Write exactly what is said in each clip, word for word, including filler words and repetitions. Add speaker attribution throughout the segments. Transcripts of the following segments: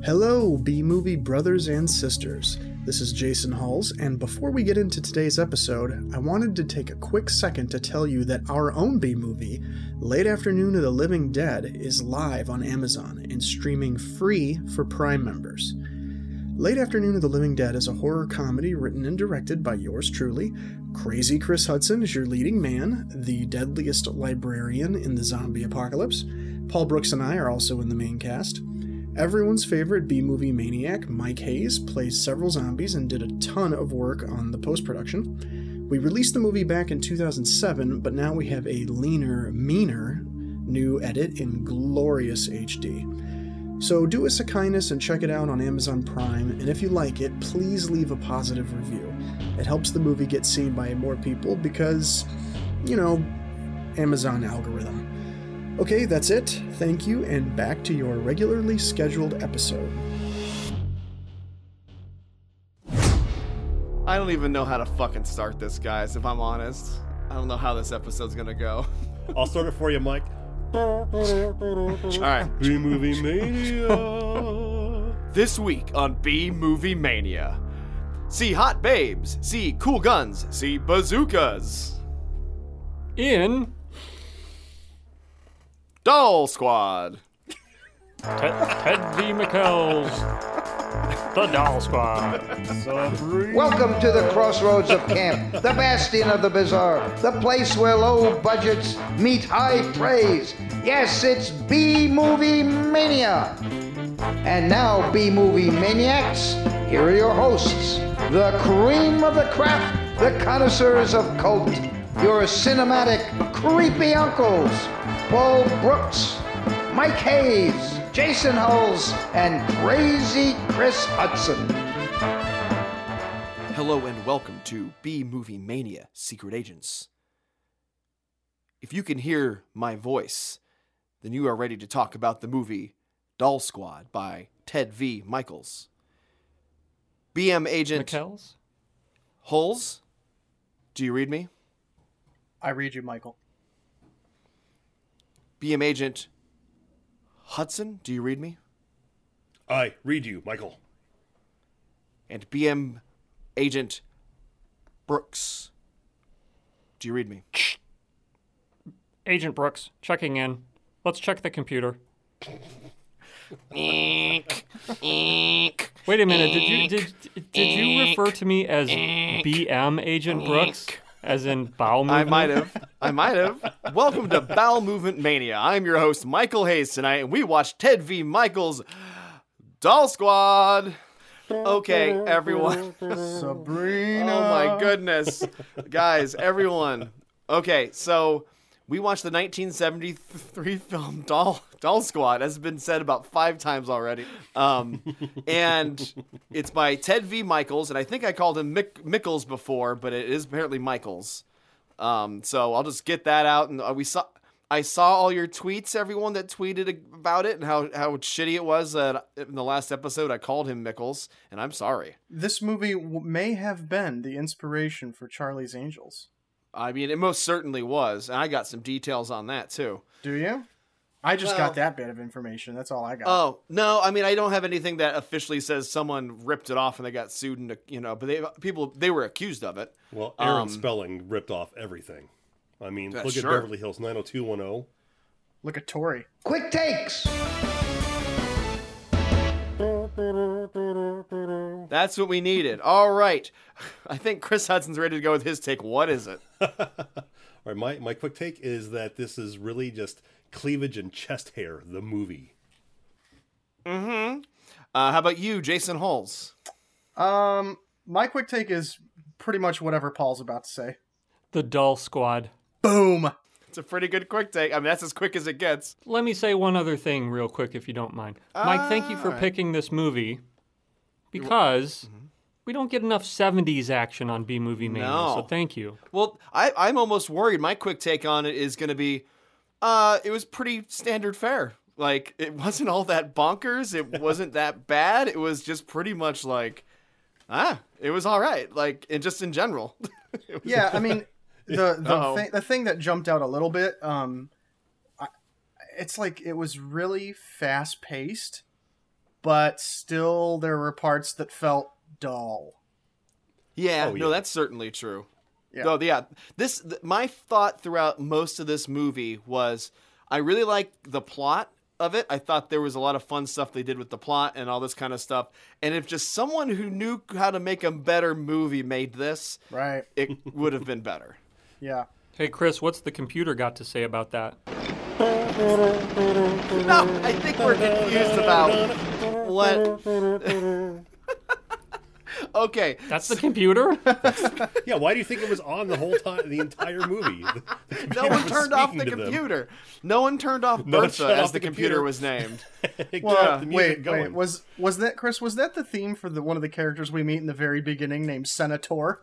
Speaker 1: Hello, B-Movie brothers and sisters. This is Jason Hulls, and before we get into today's episode, I wanted to take a quick second to tell you that our own B-Movie, Late Afternoon of the Living Dead, is live on Amazon and streaming free for Prime members. Late Afternoon of the Living Dead is a horror comedy written and directed by yours truly. Crazy Chris Hudson is your leading man, the deadliest librarian in the zombie apocalypse. Paul Brooks and I are also in the main cast. Everyone's favorite B-movie maniac, Mike Hayes, plays several zombies and did a ton of work on the post-production. We released the movie back in two thousand seven, but now we have a leaner, meaner new edit in glorious H D. So do us a kindness and check it out on Amazon Prime, and if you like it, please leave a positive review. It helps the movie get seen by more people because, you know, Amazon algorithm. Okay, that's it. Thank you, and back to your regularly scheduled episode.
Speaker 2: I don't even know how to fucking start this, guys, if I'm honest. I don't know how this episode's gonna go.
Speaker 3: I'll start it for you, Mike.
Speaker 2: Alright.
Speaker 3: B-Movie Mania.
Speaker 2: This week on B-Movie Mania. See hot babes, see cool guns, see bazookas.
Speaker 4: In...
Speaker 2: Doll Squad.
Speaker 4: Ted, Ted V. McKell's The Doll Squad.
Speaker 5: Welcome to the crossroads of camp, the bastion of the bizarre, the place where low budgets meet high praise. Yes, it's B-Movie Mania. And now, B-Movie Maniacs, here are your hosts, the cream of the crop, the connoisseurs of cult, your cinematic creepy uncles, Paul Brooks, Mike Hayes, Jason Hulls, and Crazy Chris Hudson.
Speaker 2: Hello and welcome to B-Movie Mania Secret Agents. If you can hear my voice, then you are ready to talk about the movie Doll Squad by Ted V. Michaels. B M Agent
Speaker 4: McKell's?
Speaker 2: Hulls, do you read me?
Speaker 1: I read you, Michael.
Speaker 2: B M Agent Hudson, do you read me?
Speaker 3: I read you, Michael.
Speaker 2: And B M Agent Brooks, do you read me?
Speaker 4: Agent Brooks, checking in. Let's check the computer.
Speaker 2: Eek, eek,
Speaker 4: Wait a minute, did you did did you refer to me as B M Agent Brooks? As in bowel movement?
Speaker 2: I might have. I might have. Welcome to Bowel Movement Mania. I'm your host, Michael Hayes, tonight, and we watched Ted V. Michaels' Doll Squad. Okay, everyone.
Speaker 1: Sabrina.
Speaker 2: Oh my goodness. Guys, everyone. Okay, so we watched the nineteen seventy-three film Doll Doll Squad, as has been said about five times already. Um, and it's by Ted V. Michaels, and I think I called him Mick- Mickles before, but it is apparently Michaels. Um, so I'll just get that out. And uh, we saw, I saw all your tweets, everyone that tweeted about it, and how, how shitty it was. Uh, in the last episode, I called him Mickles, and I'm sorry.
Speaker 1: This movie w- may have been the inspiration for Charlie's Angels.
Speaker 2: I mean, it most certainly was, and I got some details on that, too.
Speaker 1: Do you? I just
Speaker 2: Well,
Speaker 1: got that bit of information. That's all I got.
Speaker 2: Oh, no, I mean, I don't have anything that officially says someone ripped it off and they got sued, and you know, but they people, they were accused of it.
Speaker 3: Well, Aaron
Speaker 2: Um,
Speaker 3: Spelling ripped off everything. I mean,
Speaker 2: Uh,
Speaker 3: look
Speaker 2: sure.
Speaker 3: at Beverly Hills nine oh two one oh.
Speaker 1: Look at Tori.
Speaker 5: Quick takes.
Speaker 2: That's what we needed. All right. I think Chris Hudson's ready to go with his take. What is it?
Speaker 3: All right, my, my quick take is that this is really just cleavage and chest hair, the movie.
Speaker 2: Mm-hmm. Uh, how about you, Jason Hulls?
Speaker 1: Um, my quick take is pretty much whatever Paul's about to say.
Speaker 4: The Doll Squad.
Speaker 1: Boom.
Speaker 2: It's a pretty good quick take. I mean, that's as quick as it gets.
Speaker 4: Let me say one other thing real quick, if you don't mind. Mike, thank you for
Speaker 2: Alright.
Speaker 4: picking this movie because we don't get enough seventies action on B-Movie Mania,
Speaker 2: No.
Speaker 4: so thank you.
Speaker 2: Well, I, I'm almost worried. My quick take on it is going to be, uh, it was pretty standard fare. Like, it wasn't all that bonkers. It wasn't that bad. It was just pretty much like, ah, it was all right. Like, and just in general. It was-
Speaker 1: Yeah, I mean, the the,
Speaker 2: Uh-oh.
Speaker 1: thing, the thing that jumped out a little bit, um, I, it's like it was really fast paced, but still there were parts that felt dull.
Speaker 2: Yeah,
Speaker 3: Oh,
Speaker 2: no,
Speaker 3: yeah.
Speaker 2: that's certainly true.
Speaker 1: Yeah.
Speaker 2: Oh, yeah. This th- my thought throughout most of this movie was I really like the plot of it. I thought there was a lot of fun stuff they did with the plot and all this kind of stuff. And if just someone who knew how to make a better movie made this,
Speaker 1: Right.
Speaker 2: it would have been better.
Speaker 1: Yeah.
Speaker 4: Hey, Chris, what's the computer got to say about that?
Speaker 2: No, I think we're confused about what. Okay.
Speaker 4: That's the computer?
Speaker 3: Yeah, why do you think it was on the whole time, the entire movie? The, the
Speaker 2: No
Speaker 3: computer
Speaker 2: one
Speaker 3: was
Speaker 2: turned off
Speaker 3: speaking
Speaker 2: the
Speaker 3: to them.
Speaker 2: computer. No one turned off
Speaker 3: No one
Speaker 2: Bertha
Speaker 3: shut
Speaker 2: as
Speaker 3: off
Speaker 2: the
Speaker 3: the
Speaker 2: computer
Speaker 3: computer.
Speaker 2: was named.
Speaker 3: It
Speaker 1: Well,
Speaker 3: got the music
Speaker 1: wait,
Speaker 3: going.
Speaker 1: wait. Was was that Chris? Was that the theme for the one of the characters we meet in the very beginning, named Senator?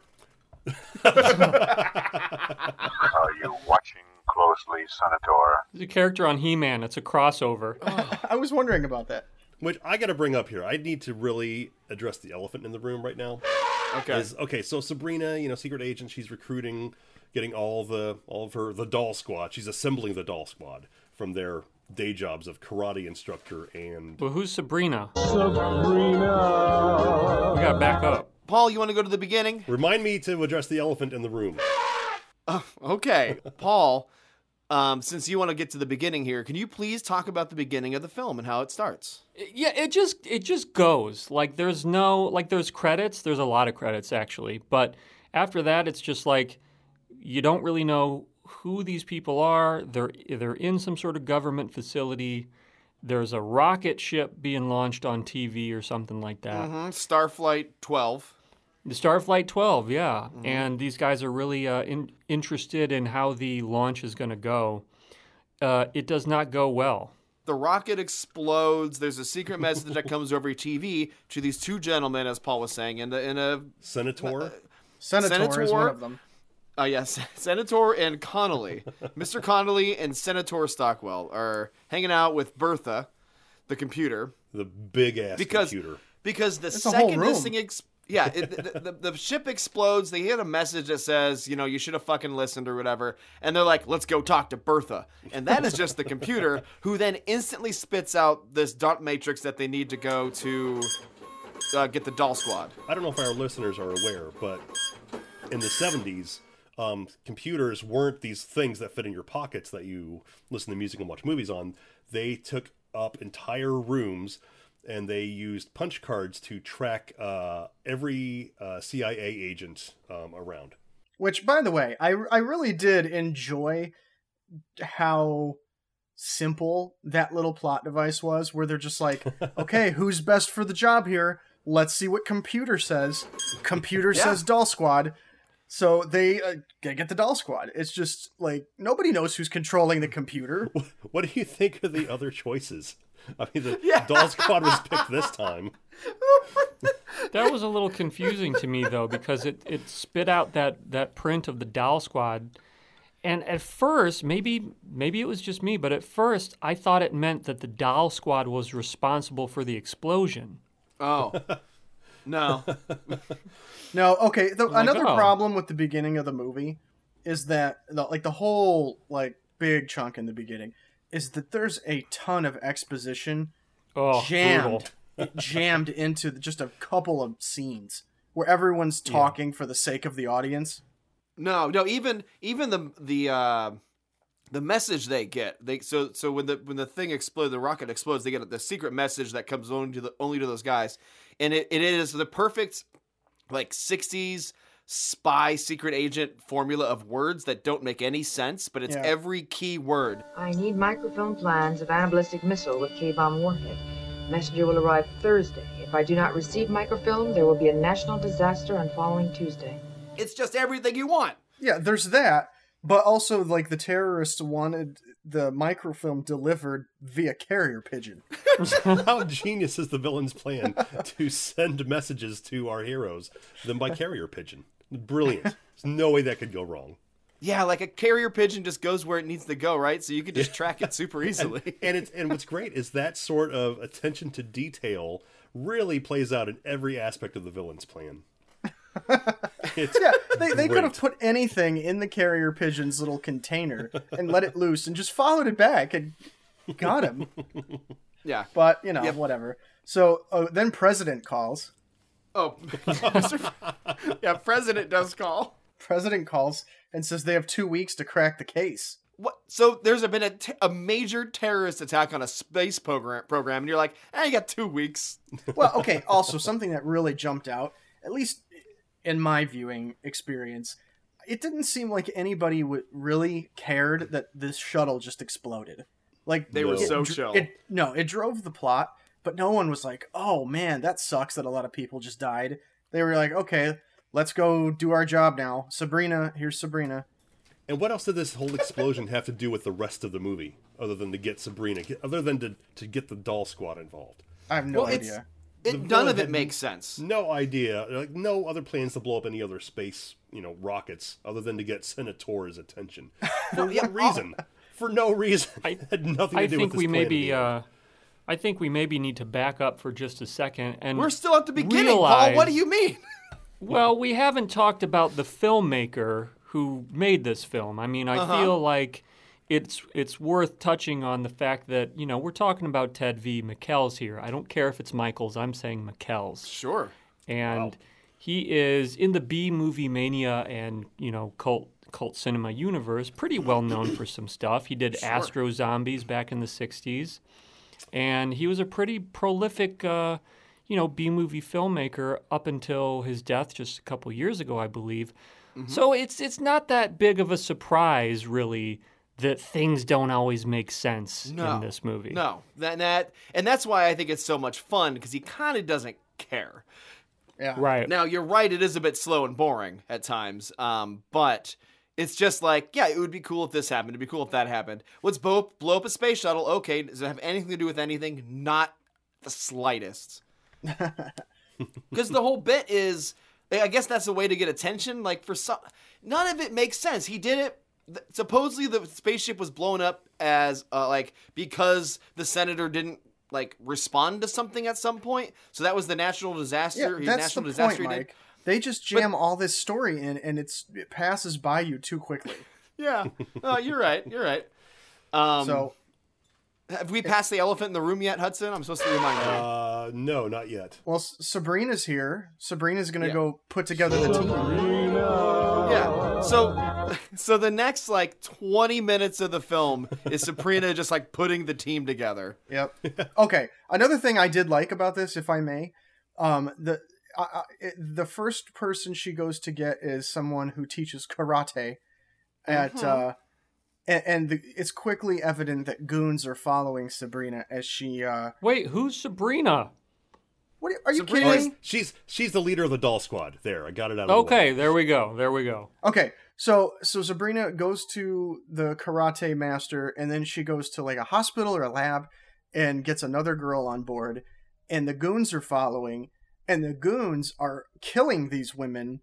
Speaker 6: Are you watching closely, Senator?
Speaker 4: There's a character on He-Man. It's a crossover.
Speaker 1: I was wondering about that.
Speaker 3: Which I got to bring up here. I need to really address the elephant in the room right now.
Speaker 2: Okay.
Speaker 3: Is okay. So Sabrina, you know, secret agent. She's recruiting, getting all the all of her the doll squad. She's assembling the doll squad from their day jobs of karate instructor and.
Speaker 4: But who's Sabrina? Sabrina! We gotta back up.
Speaker 2: Paul, you want to go to the beginning?
Speaker 3: Remind me to address the elephant in the room.
Speaker 2: Okay. Paul, um, since you want to get to the beginning here, can you please talk about the beginning of the film and how it starts?
Speaker 4: Yeah, it just it just goes. Like there's no like there's credits. There's a lot of credits actually, but after that it's just like you don't really know who these people are. They're they're in some sort of government facility. There's a rocket ship being launched on T V or something like that.
Speaker 2: Mm-hmm. Starflight twelve.
Speaker 4: The Starflight twelve, yeah. Mm-hmm. And these guys are really uh, in, interested in how the launch is going to go. Uh, it does not go well.
Speaker 2: The rocket explodes. There's a secret message that comes over T V to these two gentlemen, as Paul was saying, in, the, in a...
Speaker 3: Senator.
Speaker 1: Senator,
Speaker 2: Senator?
Speaker 1: is one of them.
Speaker 2: Uh, yes, Senator and Connolly. Mister Connolly and Senator Stockwell are hanging out with Bertha, the computer.
Speaker 3: The big ass
Speaker 2: Because,
Speaker 3: computer.
Speaker 2: because the
Speaker 1: It's a whole
Speaker 2: second this
Speaker 1: room.
Speaker 2: thing... Ex- yeah, it, the, the, the ship explodes. They get a message that says, you know, you should have fucking listened or whatever. And they're like, let's go talk to Bertha. And that is just the computer, who then instantly spits out this dot matrix that they need to go to uh, get the doll squad.
Speaker 3: I don't know if our listeners are aware, but in the seventies, um, computers weren't these things that fit in your pockets that you listen to music and watch movies on. They took up entire rooms, and they used punch cards to track uh, every uh, C I A agent um, around.
Speaker 1: Which, by the way, I, I really did enjoy how simple that little plot device was, where they're just like, okay, who's best for the job here? Let's see what computer says. Computer
Speaker 2: Yeah.
Speaker 1: says doll squad. So they uh, get the doll squad. It's just like, nobody knows who's controlling the computer.
Speaker 3: What do you think of the other choices? I mean, the
Speaker 2: Yeah.
Speaker 3: doll squad was picked this time.
Speaker 4: That was a little confusing to me, though, because it, it spit out that, that print of the Doll Squad. And at first, maybe maybe it was just me, but at first I thought it meant that the Doll Squad was responsible for the explosion.
Speaker 2: Oh. No.
Speaker 1: No, okay. The,
Speaker 4: like,
Speaker 1: another
Speaker 4: oh.
Speaker 1: problem with the beginning of the movie is that, the, like, the whole, like, big chunk in the beginning is that there's a ton of exposition
Speaker 4: Oh,
Speaker 1: jammed,
Speaker 4: brutal.
Speaker 1: jammed into just a couple of scenes where everyone's talking for the sake of the audience.
Speaker 2: No, no, even even the the uh, the message they get, they so so when the when the thing explodes, the rocket explodes, they get the secret message that comes only to the only to those guys, and it, it is the perfect like sixties spy secret agent formula of words that don't make any sense, but it's
Speaker 1: Yeah.
Speaker 2: every key word.
Speaker 7: I need microfilm plans of anaballistic missile with K-bomb warhead. Messenger will arrive Thursday. If I do not receive microfilm, there will be a national disaster on following Tuesday.
Speaker 2: It's just everything you want.
Speaker 1: Yeah, there's that, but also, like, the terrorists wanted the microfilm delivered via carrier pigeon.
Speaker 3: How genius is the villain's plan to send messages to our heroes than by carrier pigeon? Brilliant. There's no way that could go wrong.
Speaker 2: Yeah, like a carrier pigeon just goes where it needs to go, right? So you can just track it super easily.
Speaker 3: And it's and what's great is that sort of attention to detail really plays out in every aspect of the villain's plan. It's
Speaker 1: Yeah, they, they could have
Speaker 3: great.
Speaker 1: put anything in the carrier pigeon's little container and let it loose and just followed it back and got him.
Speaker 2: Yeah.
Speaker 1: But, you know,
Speaker 2: Yep.
Speaker 1: whatever. So uh, then President calls.
Speaker 2: Oh, Mister yeah, President does call.
Speaker 1: President calls and says they have two weeks to crack the case.
Speaker 2: What? So there's been a, t- a major terrorist attack on a space program, program, and you're like, eh, you got two weeks.
Speaker 1: Well, okay, also, something that really jumped out, at least in my viewing experience, it didn't seem like anybody w- really cared that this shuttle just exploded. Like
Speaker 2: They were
Speaker 3: No.
Speaker 2: so
Speaker 1: it,
Speaker 2: chill.
Speaker 1: It, no, it drove the plot, but no one was like, oh man, that sucks that a lot of people just died. They were like, okay, let's go do our job now. Sabrina, here's Sabrina.
Speaker 3: And what else did this whole explosion have to do with the rest of the movie, other than to get Sabrina, other than to, to get the doll squad involved?
Speaker 1: I have no
Speaker 2: Well, it's-
Speaker 1: idea.
Speaker 2: It,
Speaker 3: The
Speaker 2: none
Speaker 3: villain
Speaker 2: of it
Speaker 3: had
Speaker 2: makes sense.
Speaker 3: No idea, like no other plans to blow up any other space, you know, rockets, other than to get Senator's attention. For
Speaker 2: Yeah,
Speaker 3: what reason? For no reason.
Speaker 4: I-
Speaker 3: It had nothing to
Speaker 4: I
Speaker 3: do
Speaker 4: think
Speaker 3: with this
Speaker 4: we
Speaker 3: plan
Speaker 4: maybe,
Speaker 3: anymore.
Speaker 4: uh, I think we maybe need to back up for just a second and
Speaker 2: We're still at the beginning, Paul.
Speaker 4: realize-
Speaker 2: What do you mean?
Speaker 4: Well, we haven't talked about the filmmaker who made this film. I mean, I
Speaker 2: Uh-huh.
Speaker 4: feel like it's it's worth touching on the fact that, you know, we're talking about Ted V. McKells here. I don't care if it's Michaels. I'm saying McKells.
Speaker 2: Sure.
Speaker 4: And he is in the B movie mania and, you know, cult cult cinema universe, pretty well known for some stuff. He did Astro Zombies back in the sixties. And he was a pretty prolific uh, you know, B movie filmmaker up until his death just a couple years ago, I believe.
Speaker 2: Mm-hmm.
Speaker 4: So it's it's not that big of a surprise, really, that things don't always make sense
Speaker 2: No.
Speaker 4: in this movie.
Speaker 2: No, that, that and that's why I think it's so much fun because he kind of doesn't care.
Speaker 1: Yeah.
Speaker 4: Right.
Speaker 2: Now you're right; it is a bit slow and boring at times, um, but it's just like, yeah, it would be cool if this happened. It'd be cool if that happened. Let's blow, blow up a space shuttle. Okay, does it have anything to do with anything? Not the slightest. Because the whole bit is, I guess that's a way to get attention. Like for some, none of it makes sense. He did it. th- Supposedly the spaceship was blown up as uh, like because the senator didn't like respond to something at some point. So that was the national disaster.
Speaker 1: Yeah, that's
Speaker 2: national
Speaker 1: the
Speaker 2: disaster
Speaker 1: point,
Speaker 2: he did.
Speaker 1: Mike. They just jam all this story in, and it's it passes by you too quickly.
Speaker 2: Yeah. Oh, you're right. You're right. Um,
Speaker 1: So
Speaker 2: have we passed the elephant in the room yet, Hudson? I'm supposed to remind you.
Speaker 3: Uh, no, not yet.
Speaker 1: Well, S- Sabrina's here. Sabrina's gonna
Speaker 2: Yeah.
Speaker 1: go put together the team.
Speaker 2: Yeah. So, so the next like twenty minutes of the film is Sabrina just like putting the team together.
Speaker 1: Yep. Okay. Another thing I did like about this, if I may, um, the I, I, it, the first person she goes to get is someone who teaches karate, at uh, and, and the, it's quickly evident that goons are following Sabrina as she. Uh,
Speaker 4: Wait, who's Sabrina?
Speaker 1: what are, are you
Speaker 2: Sabrina
Speaker 1: kidding
Speaker 2: is-
Speaker 1: me?
Speaker 3: She's she's the leader of the doll squad. There, I got it out of the way.
Speaker 4: Okay, there we go. There we go.
Speaker 1: Okay, so so Sabrina goes to the karate master, and then she goes to like a hospital or a lab, and gets another girl on board, and the goons are following, and the goons are killing these women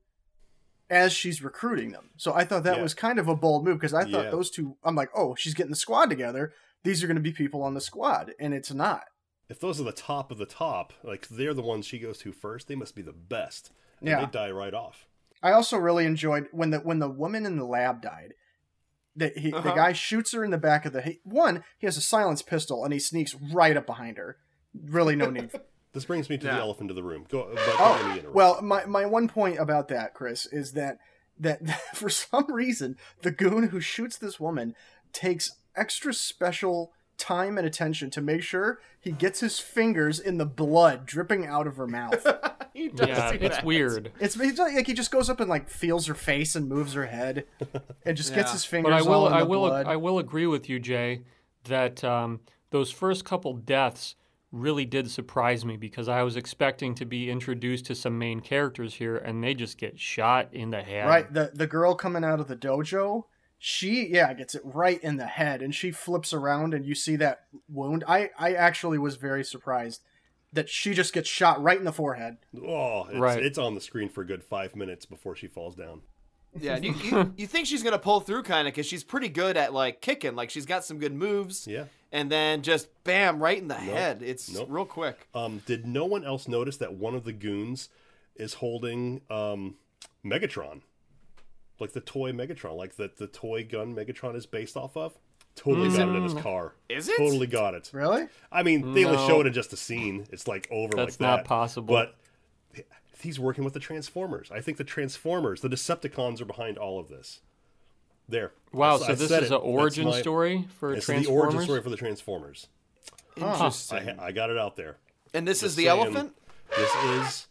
Speaker 1: as she's recruiting them. So I thought that
Speaker 3: Yeah.
Speaker 1: was kind of a bold move because I thought
Speaker 3: Yeah.
Speaker 1: those two. I'm like, oh, she's getting the squad together. These are going to be people on the squad, and it's not.
Speaker 3: If those are the top of the top, like they're the ones she goes to first, they must be the best. And
Speaker 1: Yeah.
Speaker 3: they die right off.
Speaker 1: I also really enjoyed when the when the woman in the lab died. That he, the
Speaker 2: Uh-huh.
Speaker 1: guy shoots her in the back of the he, one. He has a silenced pistol and he sneaks right up behind her. Really, no need.
Speaker 3: This brings me to
Speaker 2: Yeah.
Speaker 3: the elephant in the room. Go, but don't
Speaker 1: Oh,
Speaker 3: let me interrupt.
Speaker 1: well, my my one point about that, Chris, is that that for some reason the goon who shoots this woman takes extra special time and attention to make sure he gets his fingers in the blood dripping out of her mouth.
Speaker 2: He does
Speaker 4: Yeah,
Speaker 2: do
Speaker 4: it's
Speaker 2: that.
Speaker 4: weird.
Speaker 1: It's it's like he just goes up and like feels her face and moves her head, and just gets
Speaker 2: Yeah.
Speaker 1: his fingers
Speaker 4: But I will,
Speaker 1: all in the
Speaker 4: I will,
Speaker 1: blood.
Speaker 4: I will agree with you, Jay, that um, those first couple deaths really did surprise me because I was expecting to be introduced to some main characters here, and they just get shot in the head.
Speaker 1: Right, the the girl coming out of the dojo, she yeah gets it right in the head, and she flips around, and you see that wound. I I actually was very surprised that she just gets shot right in the forehead.
Speaker 3: oh, it's,
Speaker 4: Right.
Speaker 3: it's on the screen for a good five minutes before she falls down.
Speaker 2: Yeah, and you, you you think she's gonna pull through kind of because she's pretty good at like kicking. Like she's got some good moves.
Speaker 3: Yeah.
Speaker 2: And then just bam, right in the head. It's
Speaker 3: Nope.
Speaker 2: real quick.
Speaker 3: Um, did no one else notice that one of the goons is holding um, Megatron? Like the toy Megatron, like the, the toy gun Megatron is based off of? Totally
Speaker 4: Mm.
Speaker 3: got it in his car.
Speaker 2: Is it?
Speaker 3: Totally got it.
Speaker 1: Really?
Speaker 3: I mean, they only
Speaker 4: No.
Speaker 3: show it in just a scene. It's like over
Speaker 4: That's
Speaker 3: like
Speaker 4: not
Speaker 3: that.
Speaker 4: possible.
Speaker 3: But he's working with the Transformers. I think the Transformers, the Decepticons, are behind all of this. There.
Speaker 4: Wow,
Speaker 3: I-
Speaker 4: so
Speaker 3: I
Speaker 4: this
Speaker 3: said
Speaker 4: is
Speaker 3: it.
Speaker 4: an origin
Speaker 3: That's my-
Speaker 4: story for
Speaker 3: It's the
Speaker 4: Transformers?
Speaker 3: origin story for the Transformers.
Speaker 2: Interesting.
Speaker 3: I, I got it out there.
Speaker 2: and this
Speaker 3: Just
Speaker 2: is the
Speaker 3: saying,
Speaker 2: elephant?
Speaker 3: This is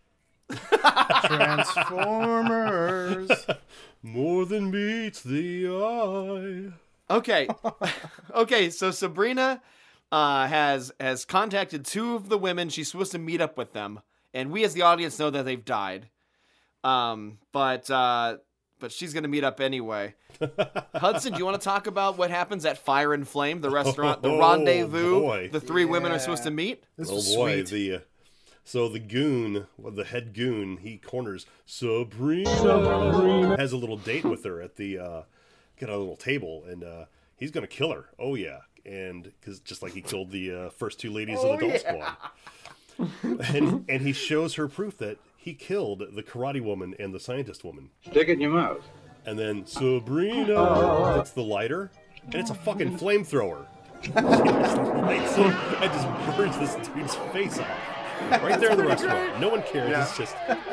Speaker 1: Transformers.
Speaker 3: more than meets the eye.
Speaker 2: Okay. okay, so Sabrina uh, has has contacted two of the women. She's supposed to meet up with them. And we as the audience know that they've died. Um, but uh, but she's going to meet up anyway. Hudson, do you want to talk about what happens at Fire and Flame, the restaurant, the
Speaker 3: Oh,
Speaker 2: rendezvous
Speaker 3: boy.
Speaker 2: the three women are
Speaker 1: Yeah.
Speaker 2: supposed to meet?
Speaker 1: This
Speaker 3: Oh
Speaker 1: was
Speaker 3: boy,
Speaker 1: sweet.
Speaker 3: the uh, so the goon, well, the head goon, he corners Sabrina. Has a little date with her at the uh, got a little table, and uh, he's gonna kill her. Oh yeah, and because just like he killed the uh, first two ladies
Speaker 1: Oh,
Speaker 3: of the Doll
Speaker 1: yeah.
Speaker 3: Squad, and and he shows her proof that he killed the karate woman and the scientist woman.
Speaker 6: Stick it in your mouth.
Speaker 3: And then Sabrina gets the lighter, and it's a fucking flamethrower. She just lights it and just burns this dude's face off. Right there in the restaurant. No one cares. It's just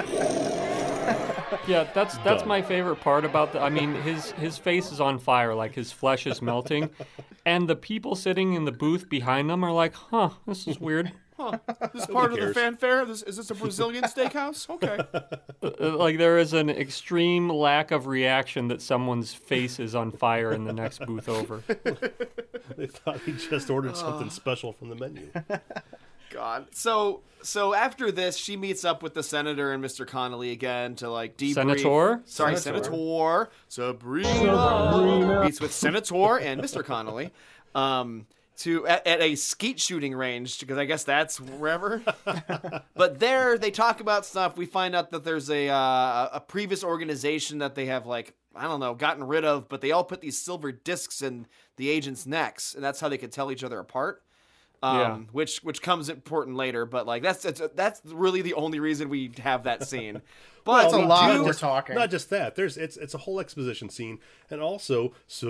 Speaker 4: Yeah, that's that's
Speaker 3: Done.
Speaker 4: my favorite part about the. I mean, his his face is on fire, like his flesh is melting, and the people sitting in the booth behind them are like, "Huh, this is weird."
Speaker 2: Huh. This is part of the
Speaker 3: cares.
Speaker 2: fanfare? This, is this a Brazilian steakhouse? Okay.
Speaker 4: Uh, Like there is an extreme lack of reaction that someone's face is on fire in the next booth over.
Speaker 3: they thought he just ordered something special from the menu.
Speaker 2: God. So so after this, she meets up with the senator and Mister Connolly again to like debrief.
Speaker 4: Senator?
Speaker 2: Sorry,
Speaker 1: Senator.
Speaker 2: Senator. Sabrina. Meets with Senator and Mister Connolly. Um, to at, at a skeet shooting range because I guess that's wherever. But there they talk about stuff. We find out that there's a uh, a previous organization that they have like I don't know gotten rid of, but they all put these silver discs in the agents' necks, and that's how they could tell each other apart. Um,
Speaker 4: Yeah.
Speaker 2: which which comes important later, but like that's that's, that's really the only reason we have that scene. But
Speaker 1: That's a
Speaker 2: we
Speaker 1: lot
Speaker 2: do-
Speaker 1: we're talking.
Speaker 3: Not just that. There's it's it's a whole exposition scene, and also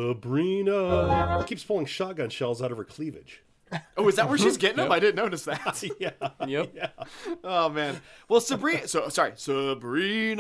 Speaker 3: Sabrina keeps pulling shotgun shells out of her cleavage.
Speaker 2: Oh, is that where she's getting them? I didn't notice that.
Speaker 3: Yeah.
Speaker 4: Yep.
Speaker 2: Oh man. Well, Sabrina. So sorry, Sabrina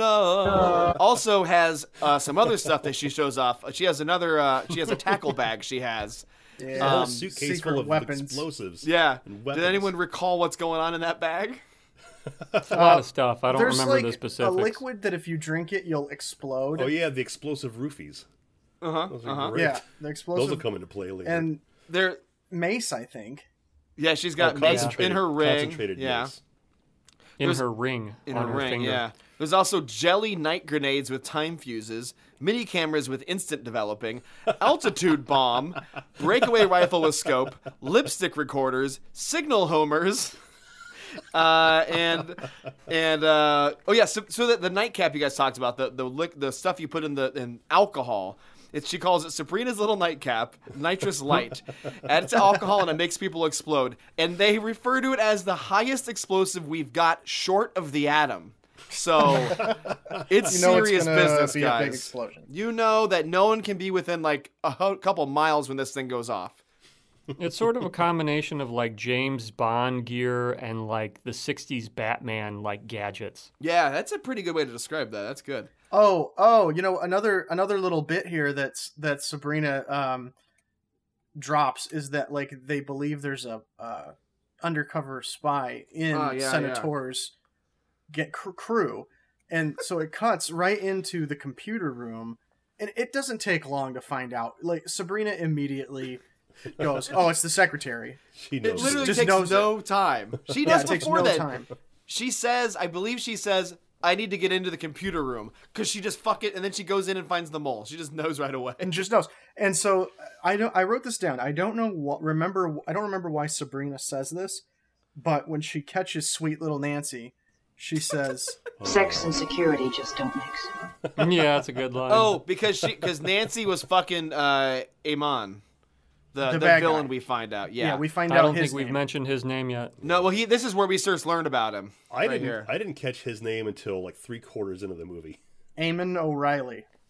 Speaker 2: also has uh, some other stuff that she shows off. She has another. Uh, she has a tackle bag. She has.
Speaker 1: Yeah.
Speaker 3: A whole
Speaker 2: Um,
Speaker 3: suitcase
Speaker 1: secret
Speaker 3: full of
Speaker 1: weapons.
Speaker 3: explosives.
Speaker 2: Yeah.
Speaker 3: and
Speaker 2: Did
Speaker 3: weapons.
Speaker 2: anyone recall what's going on in that bag?
Speaker 4: A lot of stuff. I don't
Speaker 1: There's
Speaker 4: remember
Speaker 1: like
Speaker 4: the
Speaker 1: a
Speaker 4: specifics.
Speaker 1: liquid that if you drink it, you'll explode.
Speaker 3: Oh yeah, the explosive roofies.
Speaker 2: Uh huh.
Speaker 3: Those are
Speaker 2: Uh huh.
Speaker 3: great.
Speaker 1: Yeah, the
Speaker 3: Those will
Speaker 1: explosive
Speaker 3: come into play later.
Speaker 1: and
Speaker 2: There.
Speaker 1: mace, I think.
Speaker 2: Yeah, she's
Speaker 3: Oh,
Speaker 2: got mace
Speaker 3: concentrated-
Speaker 2: in her ring.
Speaker 3: Concentrated
Speaker 2: Yeah.
Speaker 3: mace.
Speaker 4: in
Speaker 2: there's-
Speaker 4: her ring,
Speaker 2: In
Speaker 4: on
Speaker 2: her
Speaker 4: her
Speaker 2: ring,
Speaker 4: finger.
Speaker 2: yeah. There's also jelly night grenades with time fuses, mini cameras with instant developing, altitude bomb, breakaway rifle with scope, lipstick recorders, signal homers, uh, and and uh, oh yeah, so, so that the nightcap you guys talked about, the the lick, the stuff you put in the in alcohol. It's, she calls it Sabrina's little nightcap, nitrous light. Adds alcohol and it makes people explode. And they refer to it as the highest explosive we've got short of the atom. So it's
Speaker 1: You know it's
Speaker 2: serious
Speaker 1: gonna
Speaker 2: business,
Speaker 1: be a
Speaker 2: guys.
Speaker 1: big explosion.
Speaker 2: You know that no one can be within like a ho- couple miles when this thing goes off.
Speaker 4: It's sort of a combination of like James Bond gear and like the sixties Batman like gadgets.
Speaker 2: Yeah, that's a pretty good way to describe that. That's good.
Speaker 1: Oh, oh, you know another another little bit here that's that Sabrina um drops is that like they believe there's a uh, undercover spy in
Speaker 2: Oh, yeah,
Speaker 1: Senator's get cr- crew, and so it cuts right into the computer room, and it doesn't take long to find out. Like Sabrina immediately goes, "Oh, it's the secretary."
Speaker 3: She
Speaker 2: It
Speaker 3: knows.
Speaker 2: literally
Speaker 1: Just
Speaker 2: takes
Speaker 1: knows
Speaker 2: no time. She
Speaker 1: Yeah,
Speaker 2: does
Speaker 1: it takes
Speaker 2: before
Speaker 1: no
Speaker 2: that.
Speaker 1: time.
Speaker 2: She says, I believe she says, I need to get into the computer room because she just fuck it, and then she goes in and finds the mole. She just knows right away.
Speaker 1: And just knows. And so I don't. I wrote this down. I don't know what. Remember. I don't remember why Sabrina says this, but when she catches sweet little Nancy, she says,
Speaker 7: Sex and security just don't mix.
Speaker 4: Yeah, that's a good line.
Speaker 2: Oh, because she because Nancy was fucking uh, Amon, the,
Speaker 1: The
Speaker 2: the,
Speaker 1: bad
Speaker 2: villain.
Speaker 1: guy.
Speaker 2: We find out. Yeah.
Speaker 1: "Yeah, we find
Speaker 4: I
Speaker 1: out
Speaker 4: don't
Speaker 1: his
Speaker 4: think we've
Speaker 1: name."
Speaker 4: mentioned his name yet.
Speaker 2: no, well, he. This is where we first learned about him.
Speaker 3: I
Speaker 2: right
Speaker 3: didn't.
Speaker 2: here.
Speaker 3: I didn't catch his name until like three quarters into the movie.
Speaker 1: Eamon O'Reilly.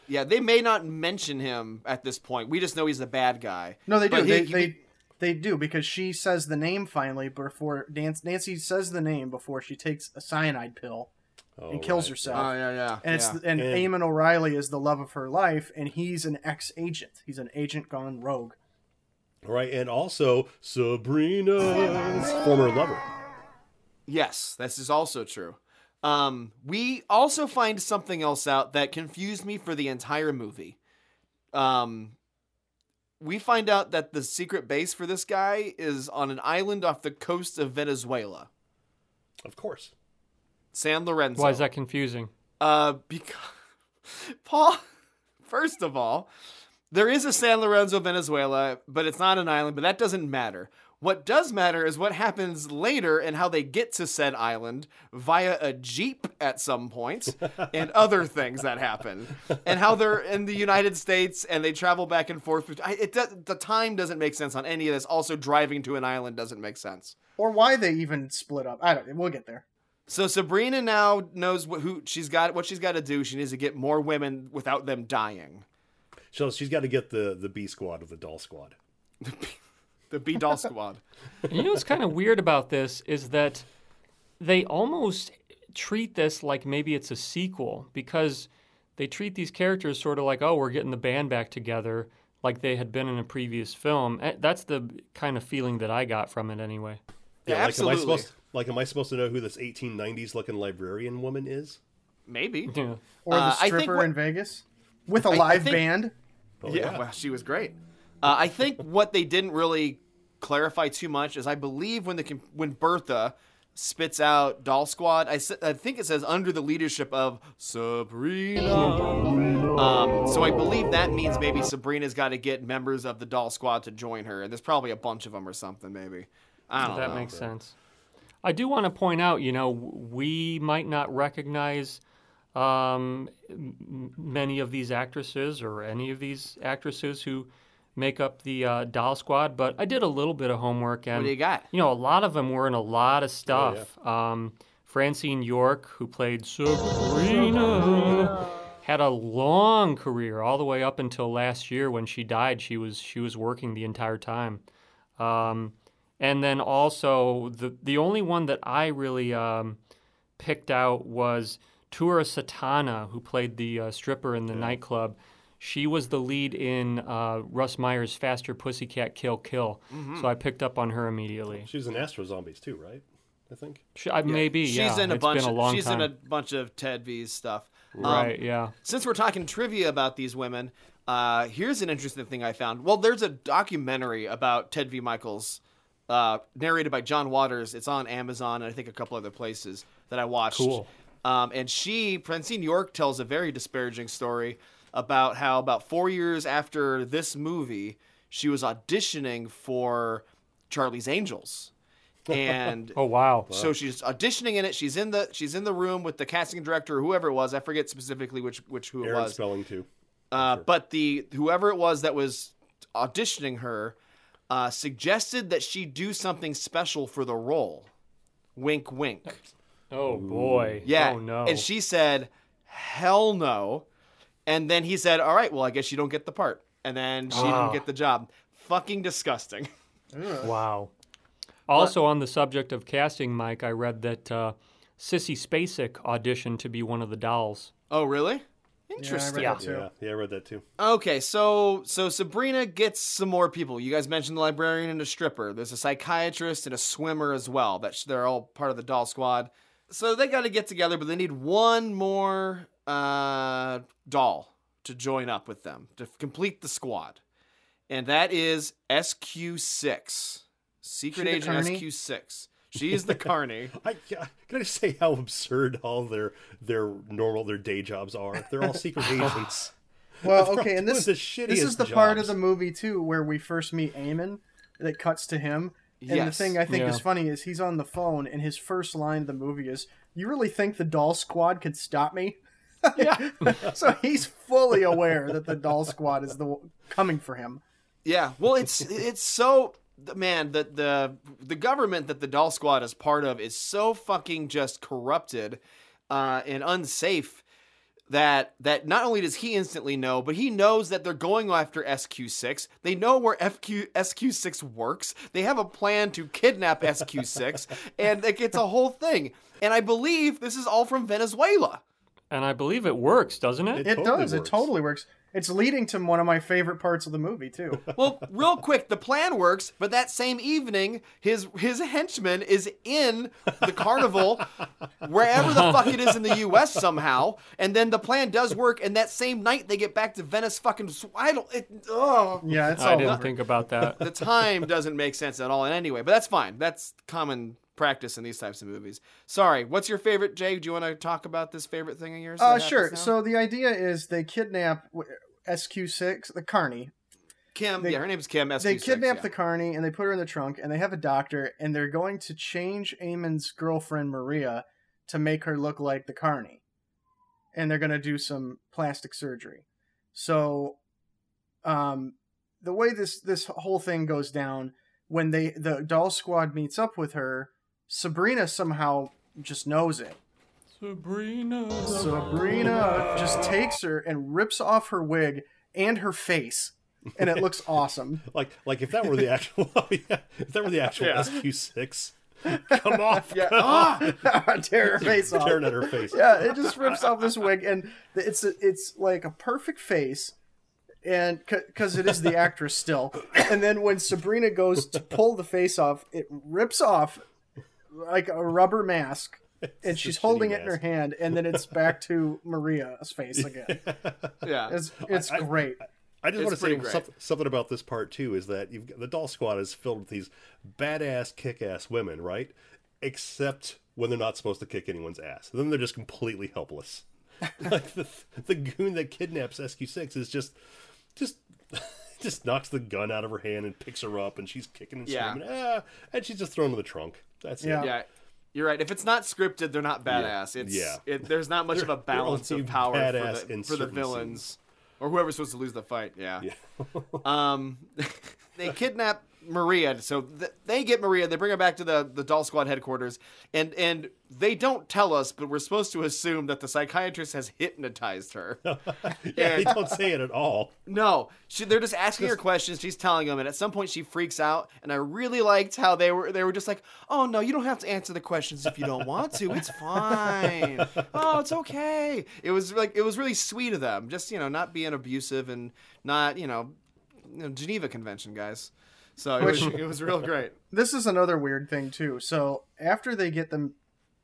Speaker 2: Yeah, they may not mention him at this point. We just know he's the bad guy.
Speaker 1: No, they do.
Speaker 2: But he-
Speaker 1: They,
Speaker 2: he-
Speaker 1: they they do because she says the name finally before Nancy, Nancy says the name before she takes a cyanide pill
Speaker 3: Oh,
Speaker 1: and kills
Speaker 3: right.
Speaker 1: herself.
Speaker 2: Oh yeah, yeah.
Speaker 1: And it's
Speaker 2: yeah.
Speaker 1: and
Speaker 3: And-
Speaker 1: Eamon O'Reilly is the love of her life, and he's an ex-agent. He's an agent gone rogue.
Speaker 3: Right, and also Sabrina's former lover.
Speaker 2: Yes, this is also true. Um, we also find something else out that confused me for the entire movie. Um, we find out that the secret base for this guy is on an island off the coast of Venezuela.
Speaker 3: Of course.
Speaker 2: San Lorenzo.
Speaker 4: Why is that confusing?
Speaker 2: Uh, because Paul, first of all, there is a San Lorenzo, Venezuela, but it's not an island, but that doesn't matter. What does matter is what happens later and how they get to said island via a Jeep at some point and other things that happen. And how they're in the United States and they travel back and forth. I, it does, the time doesn't make sense on any of this. Also, driving to an island doesn't make sense.
Speaker 1: Or why they even split up. I don't. We'll get there.
Speaker 2: So Sabrina now knows what, who she's got, what she's got to do. She needs to get more women without them dying.
Speaker 3: So she's got to get the, the B squad of the doll squad.
Speaker 2: The B-Doll Squad.
Speaker 4: And you know what's kind of weird about this is that they almost treat this like maybe it's a sequel because they treat these characters sort of like, oh, we're getting the band back together like they had been in a previous film. Eh, That's the kind of feeling that I got from it anyway.
Speaker 2: Yeah,
Speaker 3: like, am I
Speaker 2: absolutely.
Speaker 3: supposed like am I supposed to know who this eighteen nineties looking librarian woman is?
Speaker 2: Maybe.
Speaker 4: Yeah.
Speaker 1: Or the
Speaker 2: Uh, I think
Speaker 1: stripper
Speaker 2: what-
Speaker 1: in Vegas with a
Speaker 2: I- I
Speaker 1: live
Speaker 2: think-
Speaker 1: band.
Speaker 3: Oh,
Speaker 2: yeah,
Speaker 3: yeah.
Speaker 2: well, she was great. Uh, I think what they didn't really clarify too much is I believe when the com- when Bertha spits out Doll Squad, I, s- I think it says under the leadership of Sabrina. Um, so I believe that means maybe Sabrina's got to get members of the Doll Squad to join her, and there's probably a bunch of them or something. Maybe I don't
Speaker 4: That
Speaker 2: know.
Speaker 4: makes sense. I do want to point out, you know, we might not recognize um, m- many of these actresses or any of these actresses who make up the uh, Doll Squad, but I did a little bit of homework, and
Speaker 2: What do you got?
Speaker 4: you know, a lot of them were in a lot of stuff. um, Francine York, who played Sabrina, had a long career all the way up until last year when she died. She was she was working the entire time. Um, and then also the the only one that I really um, picked out was Tura Satana, who played the uh, stripper in the nightclub. She was the lead in uh, Russ Meyer's Faster Pussycat Kill Kill, so I picked up on her immediately.
Speaker 3: She's in Astro Zombies too, right? I think.
Speaker 4: She, I, Maybe,
Speaker 2: She's
Speaker 4: yeah.
Speaker 2: in a
Speaker 4: It's
Speaker 2: bunch.
Speaker 4: been a
Speaker 2: Of,
Speaker 4: long
Speaker 2: she's
Speaker 4: time.
Speaker 2: in a bunch of Ted V's stuff. Um,
Speaker 4: Right, yeah.
Speaker 2: Since we're talking trivia about these women, uh, here's an interesting thing I found. Well, there's a documentary about Ted V. Michaels, uh, narrated by John Waters. It's on Amazon and I think a couple other places that I watched.
Speaker 4: Cool.
Speaker 2: Um, and she, Francine York, tells a very disparaging story about how about four years after this movie, she was auditioning for Charlie's Angels. And
Speaker 4: Oh, wow.
Speaker 2: so she's auditioning in it. She's in the she's in the room with the casting director or whoever it was. I forget specifically which which who it
Speaker 3: Aaron
Speaker 2: was.
Speaker 3: Spelling too.
Speaker 2: Uh, But the whoever it was that was auditioning her uh, suggested that she do something special for the role. Wink, wink.
Speaker 4: Oh, boy.
Speaker 2: Yeah.
Speaker 4: Oh, no.
Speaker 2: And she said, "Hell no." And then he said, "All right, well, I guess you don't get the part." And then she
Speaker 4: Ah.
Speaker 2: didn't get the job. Fucking disgusting.
Speaker 4: Wow. Also, on the subject of casting, Mike, I read that uh, Sissy Spacek auditioned to be one of the dolls.
Speaker 2: Oh, really?
Speaker 1: Yeah, I
Speaker 2: Interesting.
Speaker 1: read that too.
Speaker 3: Yeah, yeah, I read that too.
Speaker 2: Okay, so so Sabrina gets some more people. You guys mentioned the librarian and a stripper. There's a psychiatrist and a swimmer as well. That they're all part of the doll squad. So they got to get together, but they need one more uh, doll to join up with them to complete the squad, and that is S Q six, Secret
Speaker 1: She the
Speaker 2: Agent
Speaker 1: carny?
Speaker 2: S Q six. She's the carny.
Speaker 3: I, I can I say how absurd all their their normal their day jobs are. They're all secret agents.
Speaker 1: Well,
Speaker 3: They're all
Speaker 1: okay, and
Speaker 3: doing
Speaker 1: this
Speaker 3: the
Speaker 1: this
Speaker 3: shittiest
Speaker 1: is the part of
Speaker 3: jobs.
Speaker 1: the movie too where we first meet Eamon that cuts to him. And the
Speaker 2: Yes.
Speaker 1: thing I think
Speaker 4: Yeah.
Speaker 1: is funny is he's on the phone and his first line of the movie is, "You really think the doll squad could stop me?"
Speaker 2: Yeah.
Speaker 1: So he's fully aware that the doll squad is the coming for him.
Speaker 2: Yeah, well, it's it's so man the the the government that the Doll Squad is part of is so fucking just corrupted uh, and unsafe. that that not only does he instantly know, but he knows that they're going after S Q six. They know where F Q, S Q six works. They have a plan to kidnap S Q six, and it gets a whole thing. And I believe this is all from Venezuela.
Speaker 4: And I believe it works, doesn't it?
Speaker 3: It
Speaker 1: It
Speaker 3: totally
Speaker 1: does. It
Speaker 3: works.
Speaker 1: totally works. It's leading to one of my favorite parts of the movie too.
Speaker 2: Well, real quick, the plan works, but that same evening, his his henchman is in the carnival, wherever the fuck it is in the U S somehow, and then the plan does work, and that same night they get back to Venice fucking... I don't... It, oh.
Speaker 1: Yeah, it's
Speaker 4: I
Speaker 1: all
Speaker 4: didn't
Speaker 1: over.
Speaker 4: think about that.
Speaker 2: The time doesn't make sense at all, and anyway, but that's fine. That's common practice in these types of movies. Sorry, what's your favorite, Jay? Do you want to talk about this favorite thing of yours?
Speaker 1: Uh,
Speaker 2: that
Speaker 1: sure.
Speaker 2: happens now?
Speaker 1: So the idea is they kidnap w- S Q six, the Carney.
Speaker 2: Kim,
Speaker 1: they-
Speaker 2: yeah, her name's Kim. S Q
Speaker 1: They
Speaker 2: six,
Speaker 1: kidnap
Speaker 2: yeah.
Speaker 1: the Carney and they put her in the trunk and they have a doctor and they're going to change Eamon's girlfriend Maria to make her look like the Carney. And they're going to do some plastic surgery. So um, the way this, this whole thing goes down, when they the doll squad meets up with her, Sabrina somehow just knows it.
Speaker 4: Sabrina.
Speaker 1: Sabrina just takes her and rips off her wig and her face, and it looks awesome.
Speaker 3: Like, like if that were the actual, yeah, if that were the actual
Speaker 2: Yeah.
Speaker 3: S Q six, come off,
Speaker 2: Yeah. Ah!
Speaker 1: Tear her face off.
Speaker 3: tearing at her face.
Speaker 1: Yeah, it just rips off this wig, and it's a, it's like a perfect face, and because it is the actress still. And then when Sabrina goes to pull the face off, it rips off like a rubber mask. And she's
Speaker 3: a
Speaker 1: holding
Speaker 3: shitty
Speaker 1: it in her
Speaker 3: mask.
Speaker 1: hand, and then it's back to Maria's face again.
Speaker 2: Yeah.
Speaker 1: It's it's
Speaker 3: I- I-
Speaker 1: great.
Speaker 3: I just
Speaker 2: It's
Speaker 3: want to
Speaker 2: pretty
Speaker 3: say
Speaker 2: great.
Speaker 3: something, something about this part too. Is that you've got, the doll squad is filled with these badass, kick-ass women, right? Except when they're not supposed to kick anyone's ass. Then they're just completely helpless. Like the the goon that kidnaps S Q six is just just just knocks the gun out of her hand and picks her up, and she's kicking and
Speaker 2: Yeah.
Speaker 3: screaming, ah, and she's just thrown in the trunk. That's
Speaker 1: Yeah.
Speaker 3: it.
Speaker 2: Yeah, you're right. If it's not scripted, they're not badass. It's
Speaker 3: Yeah.
Speaker 2: It, there's not much of a
Speaker 3: They're- they're
Speaker 2: balance
Speaker 3: only
Speaker 2: of power for
Speaker 3: badass
Speaker 2: the,
Speaker 3: in
Speaker 2: for the
Speaker 3: certain
Speaker 2: villains
Speaker 3: scenes.
Speaker 2: or whoever's supposed to lose the fight. Yeah.
Speaker 3: Yeah.
Speaker 2: um, they kidnap Maria, so th- they get Maria. They bring her back to the the doll squad headquarters, and and they don't tell us, but we're supposed to assume that the psychiatrist has hypnotized her.
Speaker 3: Yeah, they don't say it at all.
Speaker 2: No, she, they're just asking her questions. She's telling them, and at some point she freaks out. And I really liked how they were. They were just like, "Oh no, you don't have to answer the questions if you don't want to. It's fine. Oh, it's okay." It was like it was really sweet of them, just you know, not being abusive and not you know, you know Geneva Convention guys. So it was it was real great.
Speaker 1: This is another weird thing too. So after they get them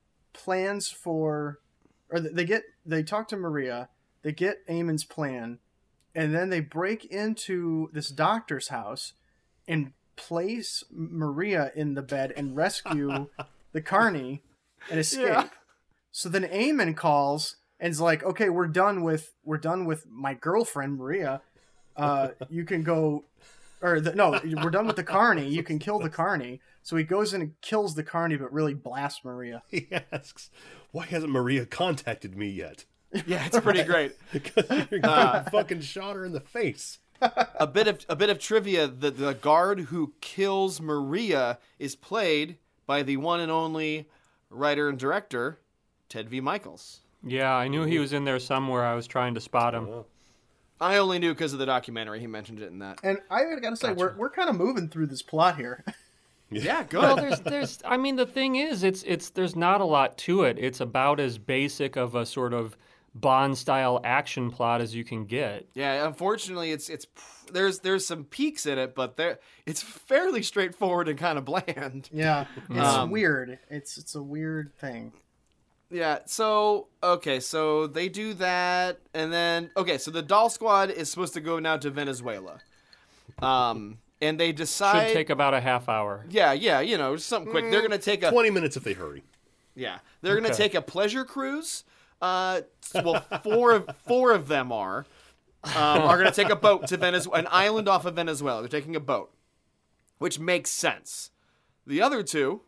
Speaker 1: plans for, or they get they talk to Maria, they get Eamon's plan, and then they break into this doctor's house and place Maria in the bed and rescue the Carney and escape.
Speaker 2: Yeah.
Speaker 1: So then Eamon calls and is like, "Okay, we're done with we're done with my girlfriend Maria. Uh, you can go." Or the, no, we're done with the Carney. You can kill the Carney. So he goes in and kills the Carney, but really blasts Maria.
Speaker 3: He asks, "Why hasn't Maria contacted me yet?"
Speaker 2: Yeah, it's pretty great.
Speaker 3: Because you
Speaker 2: Uh,
Speaker 3: fucking shot her in the face.
Speaker 2: a bit of a bit of trivia: the the guard who kills Maria is played by the one and only writer and director Ted V. Michaels.
Speaker 4: Yeah, I knew he was in there somewhere. I was trying to spot him.
Speaker 2: I only knew because of the documentary. He mentioned it in that.
Speaker 1: And I gotta say, we're we're kind of moving through this plot here.
Speaker 2: Yeah, good.
Speaker 4: Well, there's, there's, I mean, the thing is, it's, it's, there's not a lot to it. It's about as basic of a sort of Bond-style action plot as you can get.
Speaker 2: Yeah, unfortunately, it's it's there's there's some peaks in it, but there it's fairly straightforward and kind of bland.
Speaker 1: Yeah, it's
Speaker 2: Um,
Speaker 1: weird. It's it's a weird thing.
Speaker 2: Yeah, so, okay, so they do that, and then, okay, so the doll squad is supposed to go now to Venezuela. Um, and they decide...
Speaker 4: Should take about a half hour.
Speaker 2: Yeah, yeah, you know, something quick. They're going to take a...
Speaker 3: Twenty minutes if they hurry.
Speaker 2: Yeah, they're going to
Speaker 4: Okay.
Speaker 2: take a pleasure cruise. Uh, well, four of, four of them are. Um, are going to take a boat to Venezuela, an island off of Venezuela. They're taking a boat, which makes sense. The other two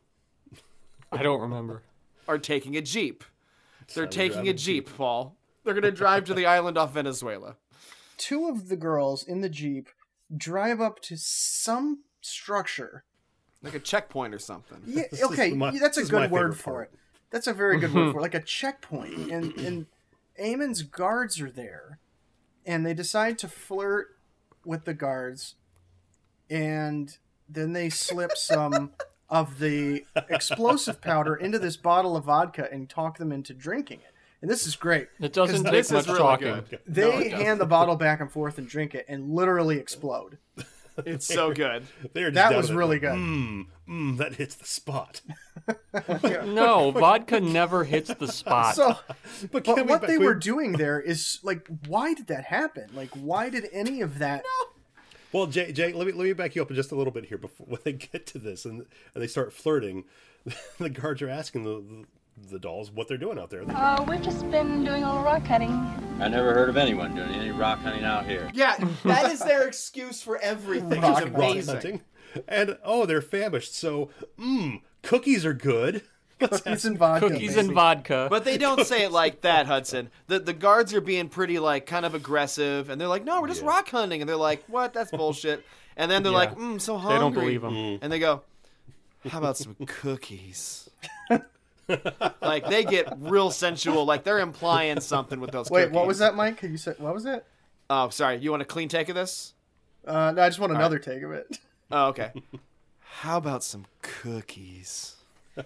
Speaker 4: I don't remember.
Speaker 2: are taking a Jeep. They're
Speaker 3: Time to
Speaker 2: taking
Speaker 3: drive
Speaker 2: a
Speaker 3: a
Speaker 2: Jeep, Paul. They're going to drive to the island off Venezuela.
Speaker 1: Two of the girls in the Jeep drive up to some structure.
Speaker 2: Like a checkpoint or something.
Speaker 1: Yeah,
Speaker 3: is
Speaker 1: okay,
Speaker 3: my-
Speaker 1: that's a
Speaker 3: this is my
Speaker 1: good word
Speaker 3: favorite
Speaker 1: for
Speaker 3: part.
Speaker 1: it. That's a very good word for it, like a checkpoint. And and Eamon's guards are there, and they decide to flirt with the guards, and then they slip some of the explosive powder into this bottle of vodka and talk them into drinking it. And this is great.
Speaker 4: It doesn't
Speaker 1: 'cause
Speaker 4: take
Speaker 2: this
Speaker 4: much
Speaker 2: is really
Speaker 4: talking.
Speaker 2: good.
Speaker 1: They
Speaker 2: No, it
Speaker 1: hand the bottle back and forth and drink it and literally explode.
Speaker 2: It's so good.
Speaker 3: They're just
Speaker 1: That
Speaker 3: down
Speaker 1: was
Speaker 3: to
Speaker 1: really good.
Speaker 3: Mmm, mm, that hits the spot.
Speaker 4: No, vodka never hits the spot.
Speaker 1: So,
Speaker 3: But, can
Speaker 1: but
Speaker 3: we
Speaker 1: what
Speaker 3: back-
Speaker 1: they
Speaker 3: we-
Speaker 1: were doing there is like, why did that happen? Like, why did any of that?
Speaker 3: Well, Jay, Jay, let me let me back you up just a little bit here before when they get to this and and they start flirting. The guards are asking the, the the dolls what they're doing out there.
Speaker 8: Uh, we've just been doing a little rock cutting.
Speaker 9: I never heard of anyone doing any rock hunting out here.
Speaker 2: Yeah, that is their excuse for everything.
Speaker 1: Rock
Speaker 2: It's
Speaker 3: Rock
Speaker 2: amazing.
Speaker 3: hunting, and oh, they're famished. So, mmm, cookies are good.
Speaker 1: Cookies and vodka.
Speaker 4: Cookies
Speaker 1: baby.
Speaker 4: and vodka.
Speaker 2: But they don't say it like that, Hudson. The the guards are being pretty like kind of aggressive, and they're like, "No, we're just
Speaker 3: Yeah.
Speaker 2: rock hunting," and they're like, "What? That's bullshit." And then they're
Speaker 4: Yeah.
Speaker 2: like, "Mm, so hungry."
Speaker 4: They don't believe them.
Speaker 3: Mm.
Speaker 2: And they go, "How about some cookies?" Like they get real sensual, like they're implying something with those.
Speaker 1: Wait,
Speaker 2: cookies.
Speaker 1: what was that, Mike? Could you say what was it?
Speaker 2: Oh, sorry. You want a clean take of this?
Speaker 1: Uh, no, I just want another take of it.
Speaker 2: Oh, okay. How about some cookies?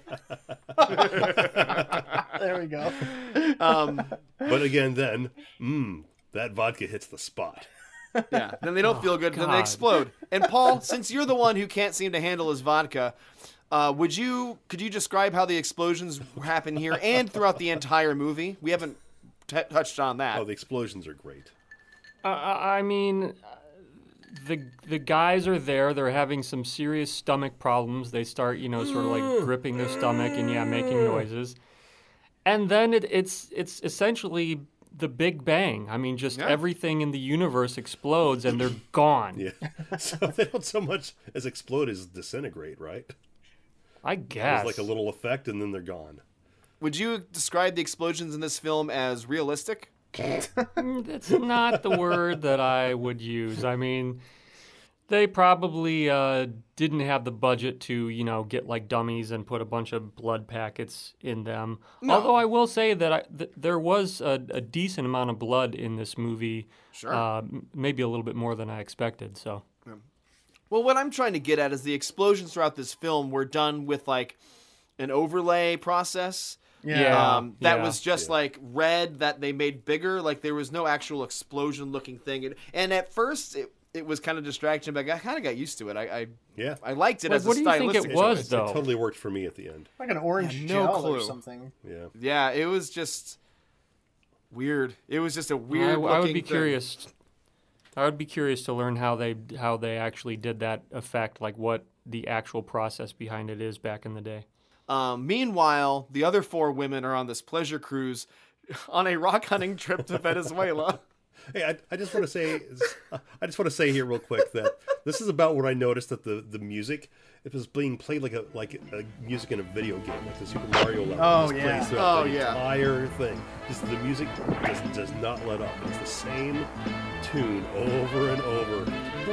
Speaker 1: There we go.
Speaker 2: Um,
Speaker 3: But again, then, mmm, that vodka hits the spot.
Speaker 2: yeah. Then they don't feel good. Then they
Speaker 4: God.
Speaker 2: explode. And Paul, since you're the one who can't seem to handle his vodka, uh, would you could you describe how the explosions happen here and throughout the entire movie? We haven't t- touched on that.
Speaker 3: Oh, the explosions are great.
Speaker 4: Uh, I mean, uh, the the guys are there. They're having some serious stomach problems. They start, you know, sort of like gripping their stomach and yeah, making noises. And then it, it's it's essentially the Big Bang. I mean, just
Speaker 2: Yeah.
Speaker 4: everything in the universe explodes and they're gone.
Speaker 3: Yeah. So they don't so much as explode as disintegrate, right?
Speaker 4: I guess.
Speaker 3: There's like a little effect and then they're gone.
Speaker 2: Would you describe the explosions in this film as realistic?
Speaker 4: That's not the word that I would use. I mean, they probably uh, didn't have the budget to, you know, get like dummies and put a bunch of blood packets in them. Although I will say that I, th- there was a, a decent amount of blood in this movie.
Speaker 2: Sure.
Speaker 4: Uh, m- maybe a little bit more than I expected. So.
Speaker 2: Well, what I'm trying to get at is the explosions throughout this film were done with like an overlay process.
Speaker 1: Yeah.
Speaker 4: Yeah.
Speaker 2: Um, that
Speaker 4: yeah.
Speaker 2: was just like red that they made bigger. Like there was no actual explosion looking thing. And, and at first it, it was kind of distracting, but I kind of got used to it. I I,
Speaker 3: Yeah.
Speaker 2: I liked it
Speaker 4: Like,
Speaker 2: as a
Speaker 4: what do you think it
Speaker 2: stylistic
Speaker 4: was,
Speaker 2: choice.
Speaker 4: though?
Speaker 3: It totally worked for me at the end.
Speaker 1: Like an orange
Speaker 2: I have no
Speaker 1: gel or
Speaker 2: clue.
Speaker 1: something.
Speaker 3: Yeah.
Speaker 2: Yeah, it was just weird. It was just a
Speaker 4: I,
Speaker 2: weird.
Speaker 4: I would
Speaker 2: looking
Speaker 4: be
Speaker 2: thing.
Speaker 4: curious. I would be curious to learn how they how they actually did that effect, like what the actual process behind it is back in the day.
Speaker 2: Um, meanwhile, the other four women are on this pleasure cruise on a rock hunting trip to Venezuela.
Speaker 3: Hey, I, I just want to say, I just want to say here real quick that this is about when I noticed that the, the music, it was being played like a like a music in a video game, like the Super Mario level.
Speaker 1: Oh,
Speaker 3: It just
Speaker 1: yeah.
Speaker 3: plays throughout
Speaker 2: Oh,
Speaker 3: the
Speaker 2: yeah.
Speaker 3: entire thing. Just the music just does not let up. It's the same tune over and over.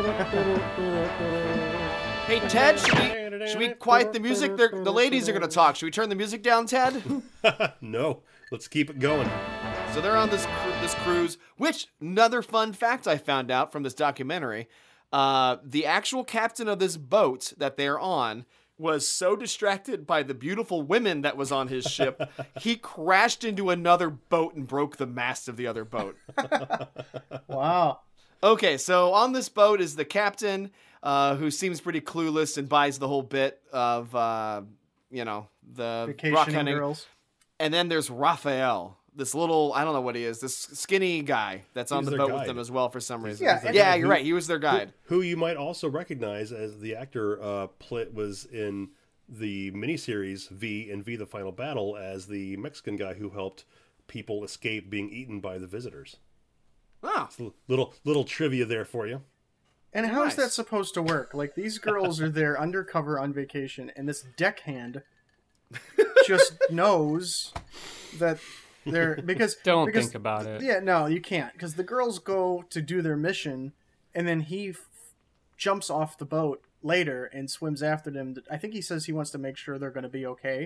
Speaker 2: Hey, Ted, should we, should we quiet the music? They're, the ladies are going to talk. Should we turn the music down, Ted?
Speaker 3: No, let's keep it going.
Speaker 2: So they're on this cru- this cruise, which, another fun fact I found out from this documentary, uh, the actual captain of this boat that they're on was so distracted by the beautiful women that was on his ship, he crashed into another boat and broke the mast of the other boat.
Speaker 1: Wow.
Speaker 2: Okay, so on this boat is the captain, uh, who seems pretty clueless and buys the whole bit of, uh, you know, the rock
Speaker 1: Vacationing
Speaker 2: hunting.
Speaker 1: girls.
Speaker 2: And then there's Raphael, this little, I don't know what he is, this skinny guy that's on
Speaker 3: He's
Speaker 2: the
Speaker 3: their
Speaker 2: boat with
Speaker 3: guide.
Speaker 2: them as well for some reason.
Speaker 1: Yeah,
Speaker 2: yeah,
Speaker 1: and-
Speaker 2: you're right. He was their guide.
Speaker 3: Who you might also recognize as the actor uh, pl- was in the miniseries V and V: The Final Battle as the Mexican guy who helped people escape being eaten by the visitors.
Speaker 2: Oh,
Speaker 3: It's a little little trivia there for you.
Speaker 1: And how is
Speaker 2: Nice.
Speaker 1: that supposed to work? Like, these girls are there undercover on vacation, and this deckhand just knows that they're because
Speaker 4: Don't
Speaker 1: because,
Speaker 4: think about it.
Speaker 1: Yeah, no, you can't, because the girls go to do their mission, and then he f- jumps off the boat later and swims after them. I think he says he wants to make sure they're going to be okay,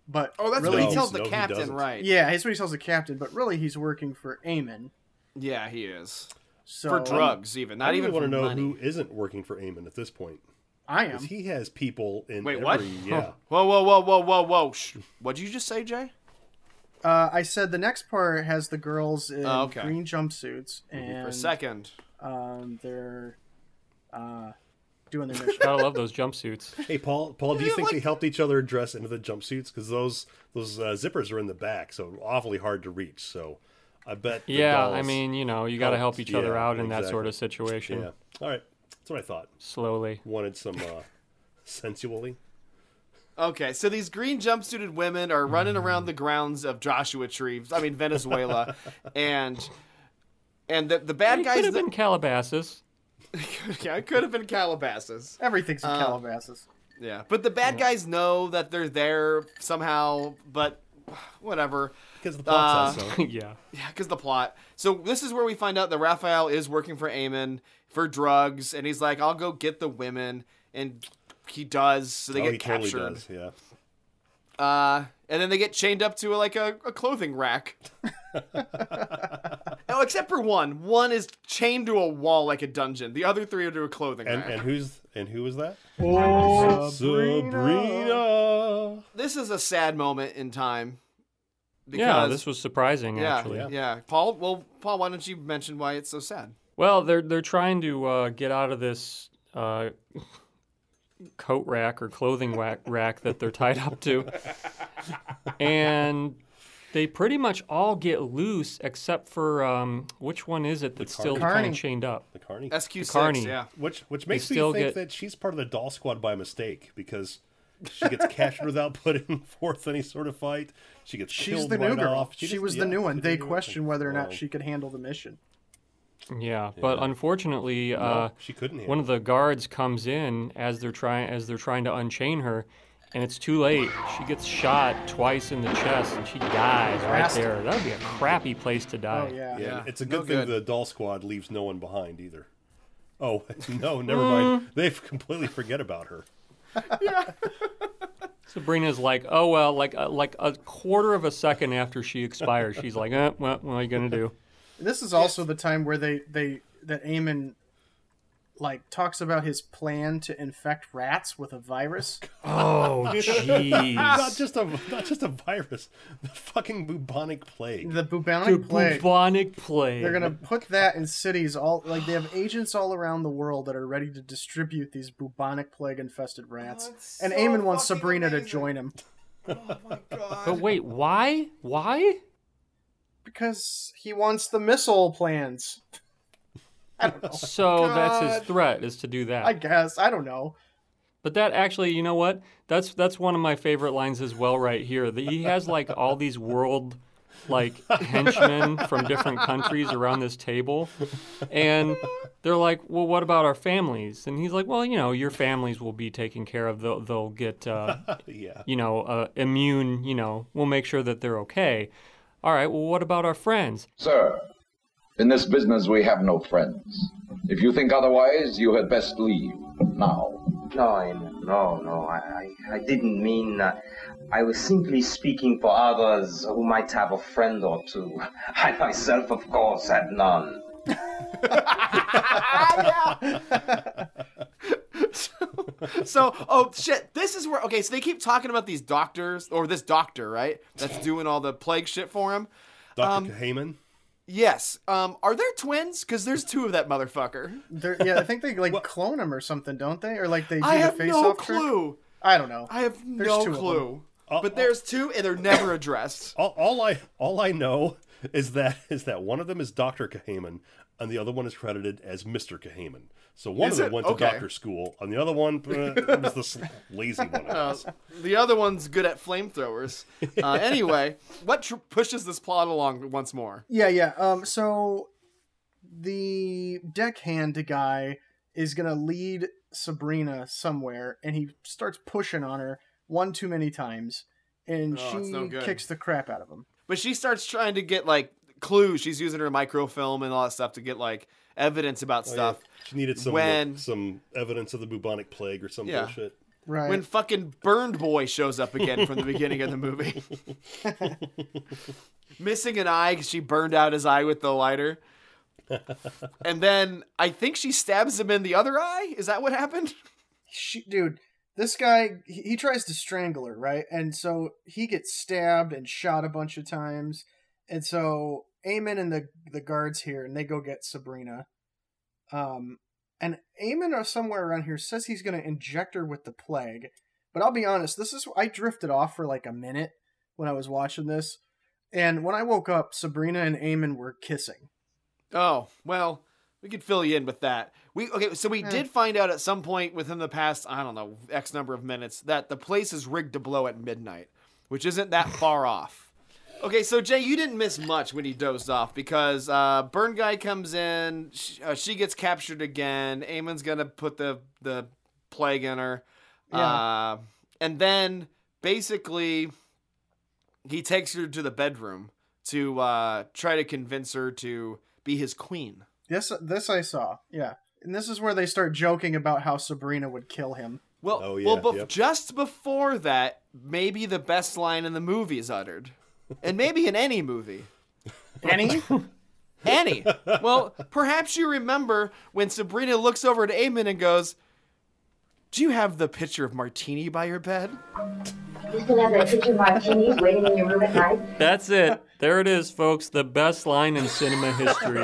Speaker 1: but
Speaker 2: Oh, that's
Speaker 1: really,
Speaker 2: what he
Speaker 3: No,
Speaker 2: tells the
Speaker 3: no, he
Speaker 2: captain,
Speaker 3: doesn't.
Speaker 2: right?
Speaker 1: yeah, that's what he tells the captain. But really, he's working for Eamon.
Speaker 2: Yeah, he is.
Speaker 1: So
Speaker 2: For drugs, even. Not
Speaker 3: I really
Speaker 2: even
Speaker 3: want
Speaker 2: for
Speaker 3: to know
Speaker 2: money.
Speaker 3: who isn't working for Eamon at this point.
Speaker 1: I am.
Speaker 3: Because he has people in
Speaker 2: Wait,
Speaker 3: every...
Speaker 2: what?
Speaker 3: Yeah.
Speaker 2: Whoa, whoa, whoa, whoa, whoa, whoa. Shh. What'd you just say, Jay?
Speaker 1: Uh, I said the next part has the girls in
Speaker 2: Oh, okay.
Speaker 1: green jumpsuits, and
Speaker 2: For a second.
Speaker 1: um, they're uh, doing their mission.
Speaker 4: Gotta love those jumpsuits.
Speaker 3: Hey, Paul, Paul, do you
Speaker 2: Yeah,
Speaker 3: think
Speaker 2: like-
Speaker 3: they helped each other dress into the jumpsuits? Because those those uh, zippers are in the back, so awfully hard to reach. So I bet the
Speaker 4: Yeah,
Speaker 3: dolls
Speaker 4: I mean, you know, you gotta help
Speaker 3: helped.
Speaker 4: each other
Speaker 3: Yeah,
Speaker 4: out in that sort
Speaker 3: exactly.
Speaker 4: of situation.
Speaker 3: Yeah. All right. That's what I thought.
Speaker 4: Slowly.
Speaker 3: Wanted some uh, sensually.
Speaker 2: Okay, so these green jumpsuited women are running around the grounds of Joshua Tree, I mean Venezuela, and and the the bad
Speaker 4: It
Speaker 2: guys.
Speaker 4: could have
Speaker 2: that-
Speaker 4: been Calabasas.
Speaker 2: yeah, it could have been Calabasas.
Speaker 1: Everything's in
Speaker 2: Uh,
Speaker 1: Calabasas.
Speaker 2: Yeah, but the bad guys know that they're there somehow, but whatever.
Speaker 3: Because the plot
Speaker 2: Uh,
Speaker 3: says so.
Speaker 4: Yeah.
Speaker 2: Yeah, because the plot. So this is where we find out that Raphael is working for Eamon for drugs, and he's like, "I'll go get the women," and he does. So they
Speaker 3: oh,
Speaker 2: get
Speaker 3: he
Speaker 2: captured.
Speaker 3: totally does, yeah.
Speaker 2: Uh, and then they get chained up to like a, a clothing rack. Oh, except for one. One is chained to a wall like a dungeon. The other three are to a clothing
Speaker 3: And
Speaker 2: rack.
Speaker 3: and who's and who was that?
Speaker 1: Oh,
Speaker 3: Sabrina.
Speaker 2: This is a sad moment in time.
Speaker 4: Yeah,
Speaker 2: because-
Speaker 4: this was surprising,
Speaker 2: yeah,
Speaker 4: actually.
Speaker 2: yeah, yeah. Paul, well, Paul, why don't you mention why it's so sad?
Speaker 4: Well, they're they're trying to uh, get out of this uh, coat rack or clothing rack, rack that they're tied up to, and they pretty much all get loose except for um, which one is it that's still
Speaker 1: Carney.
Speaker 4: kind of chained up?
Speaker 3: The Carney.
Speaker 2: S Q six,
Speaker 4: Carney.
Speaker 2: yeah.
Speaker 3: Which which makes me
Speaker 4: still
Speaker 3: think
Speaker 4: get-
Speaker 3: that she's part of the doll squad by mistake because she gets captured without putting forth any sort of fight. She gets
Speaker 1: She's
Speaker 3: killed
Speaker 1: the new
Speaker 3: right
Speaker 1: girl.
Speaker 3: off.
Speaker 1: She,
Speaker 3: just-
Speaker 1: was
Speaker 3: yeah,
Speaker 1: the new one.
Speaker 3: she's
Speaker 1: They
Speaker 3: the new
Speaker 1: question whether or not
Speaker 3: Oh,
Speaker 1: she could handle the mission.
Speaker 4: Yeah, but unfortunately,
Speaker 3: no,
Speaker 4: uh,
Speaker 3: she couldn't.
Speaker 4: one
Speaker 3: handle
Speaker 4: of the guards comes in as they're trying as they're trying to unchain her, and it's too late. She gets shot twice in the chest, and she dies right
Speaker 1: Blasted.
Speaker 4: there. That would be a crappy place to die.
Speaker 1: Oh yeah.
Speaker 3: it. Yeah,
Speaker 2: Yeah,
Speaker 3: it's a
Speaker 2: no
Speaker 3: good thing
Speaker 2: good.
Speaker 3: the doll squad leaves no one behind either. Oh no, never
Speaker 1: Mm.
Speaker 3: mind. They completely forget about her.
Speaker 4: Sabrina's like, oh well, like uh, like a quarter of a second after she expires, she's like, eh, what, what are you gonna do?
Speaker 1: This is also the time where they they that Eamon like talks about his plan to infect rats with a virus.
Speaker 4: Oh
Speaker 3: Not
Speaker 4: jeez.
Speaker 3: just a not just a virus, the fucking bubonic plague.
Speaker 1: The bubonic
Speaker 4: The
Speaker 1: plague.
Speaker 4: bubonic plague.
Speaker 1: They're gonna put that in cities all like they have agents all around the world that are ready to distribute these bubonic plague infested rats.
Speaker 2: that's
Speaker 1: and
Speaker 2: so
Speaker 1: Eamon wants
Speaker 2: fucking
Speaker 1: Sabrina to
Speaker 2: amazing.
Speaker 1: join him
Speaker 2: Oh my god.
Speaker 4: But wait, why? Why?
Speaker 1: because he wants the missile plans. I don't know.
Speaker 4: So that's
Speaker 2: God.
Speaker 4: his threat is to do that.
Speaker 1: I guess I don't know.
Speaker 4: But that actually, you know what? That's that's one of my favorite lines as well, right here. That he has like all these world like henchmen from different countries around this table, and they're like, "Well, what about our families?" And he's like, "Well, you know, your families will be taken care of. They'll they'll get uh,
Speaker 3: Yeah.
Speaker 4: you know uh, immune. You know, we'll make sure that they're okay. All right. Well, what about our friends?"
Speaker 10: Sir, in this business we have no friends. If you think otherwise, you had best leave now.
Speaker 11: No, I- no, no, I, I, I didn't mean. Uh, I was simply speaking for others who might have a friend or two. I myself, of course, had none.
Speaker 2: So, oh shit, this is where, okay, so they keep talking about these doctors, or this doctor, right? That's doing all the plague shit for him.
Speaker 3: Doctor
Speaker 2: Um,
Speaker 3: Heyman.
Speaker 2: Yes. Um, are there twins? Because there's two of that motherfucker.
Speaker 1: They're, yeah, I think they like clone him or something, don't they? Or like they do
Speaker 2: I
Speaker 1: the
Speaker 2: have
Speaker 1: face
Speaker 2: no
Speaker 1: off trick?
Speaker 2: clue.
Speaker 1: I don't know.
Speaker 2: I have
Speaker 1: There's
Speaker 2: no
Speaker 1: two of them.
Speaker 2: clue.
Speaker 3: Uh,
Speaker 2: But there's two, and they're never addressed.
Speaker 3: All, all I all I know is that is that one of them is Doctor Kahaman, and the other one is credited as Mister Kahaman. So one
Speaker 2: Is
Speaker 3: of
Speaker 2: it?
Speaker 3: them went
Speaker 2: Okay.
Speaker 3: to doctor school, and the other one uh, was the s- lazy one. I
Speaker 2: Uh,
Speaker 3: guess.
Speaker 2: the other one's good at flamethrowers. Uh, anyway, what tr- pushes this plot along once more?
Speaker 1: Yeah, yeah. Um, so the deckhand guy is gonna lead Sabrina somewhere, and he starts pushing on her one too many times, and
Speaker 2: Oh, it's
Speaker 1: she
Speaker 2: no good.
Speaker 1: kicks the crap out of him.
Speaker 2: But she starts trying to get like clues. She's using her microfilm and all that stuff to get like evidence about
Speaker 3: Oh, yeah.
Speaker 2: stuff.
Speaker 3: She needed some
Speaker 2: when-
Speaker 3: like, some evidence of the bubonic plague or some
Speaker 2: Yeah.
Speaker 3: bullshit.
Speaker 1: Right.
Speaker 2: When fucking Burned Boy shows up again from the beginning of the movie. Missing an eye because she burned out his eye with the lighter. And then I think she stabs him in the other eye. Is that what happened?
Speaker 1: She, dude, this guy, he, he tries to strangle her, right? And so he gets stabbed and shot a bunch of times. And so Eamon and the, the guards here, and they go get Sabrina. Um, and Eamon or somewhere around here says he's going to inject her with the plague. But I'll be honest, this is I drifted off for like a minute when I was watching this. And when I woke up, Sabrina and Eamon were kissing.
Speaker 2: Oh, well, we could fill you in with that. We okay, so we
Speaker 1: Eh.
Speaker 2: did find out at some point within the past, I don't know, X number of minutes, that the place is rigged to blow at midnight, which isn't that far off. Okay, so Jay, you didn't miss much when he dozed off because uh, Burn Guy comes in, she, uh, she gets captured again, Eamon's gonna put the, the plague in her,
Speaker 1: Yeah.
Speaker 2: uh, and then basically he takes her to the bedroom to uh, try to convince her to be his queen.
Speaker 1: This this I saw, yeah. And this is where they start joking about how Sabrina would kill him.
Speaker 2: Well,
Speaker 3: Oh, yeah,
Speaker 2: well, but
Speaker 3: yep.
Speaker 2: just before that, maybe the best line in the movie is uttered, and maybe in any movie.
Speaker 1: Any?
Speaker 2: Any. Well, perhaps you remember when Sabrina looks over at Eamon and goes, "Do you have the pitcher of martini by your bed?"
Speaker 7: You still have that picture of martinis waiting in your room at night?
Speaker 4: That's it. There it is, folks. The best line in cinema history.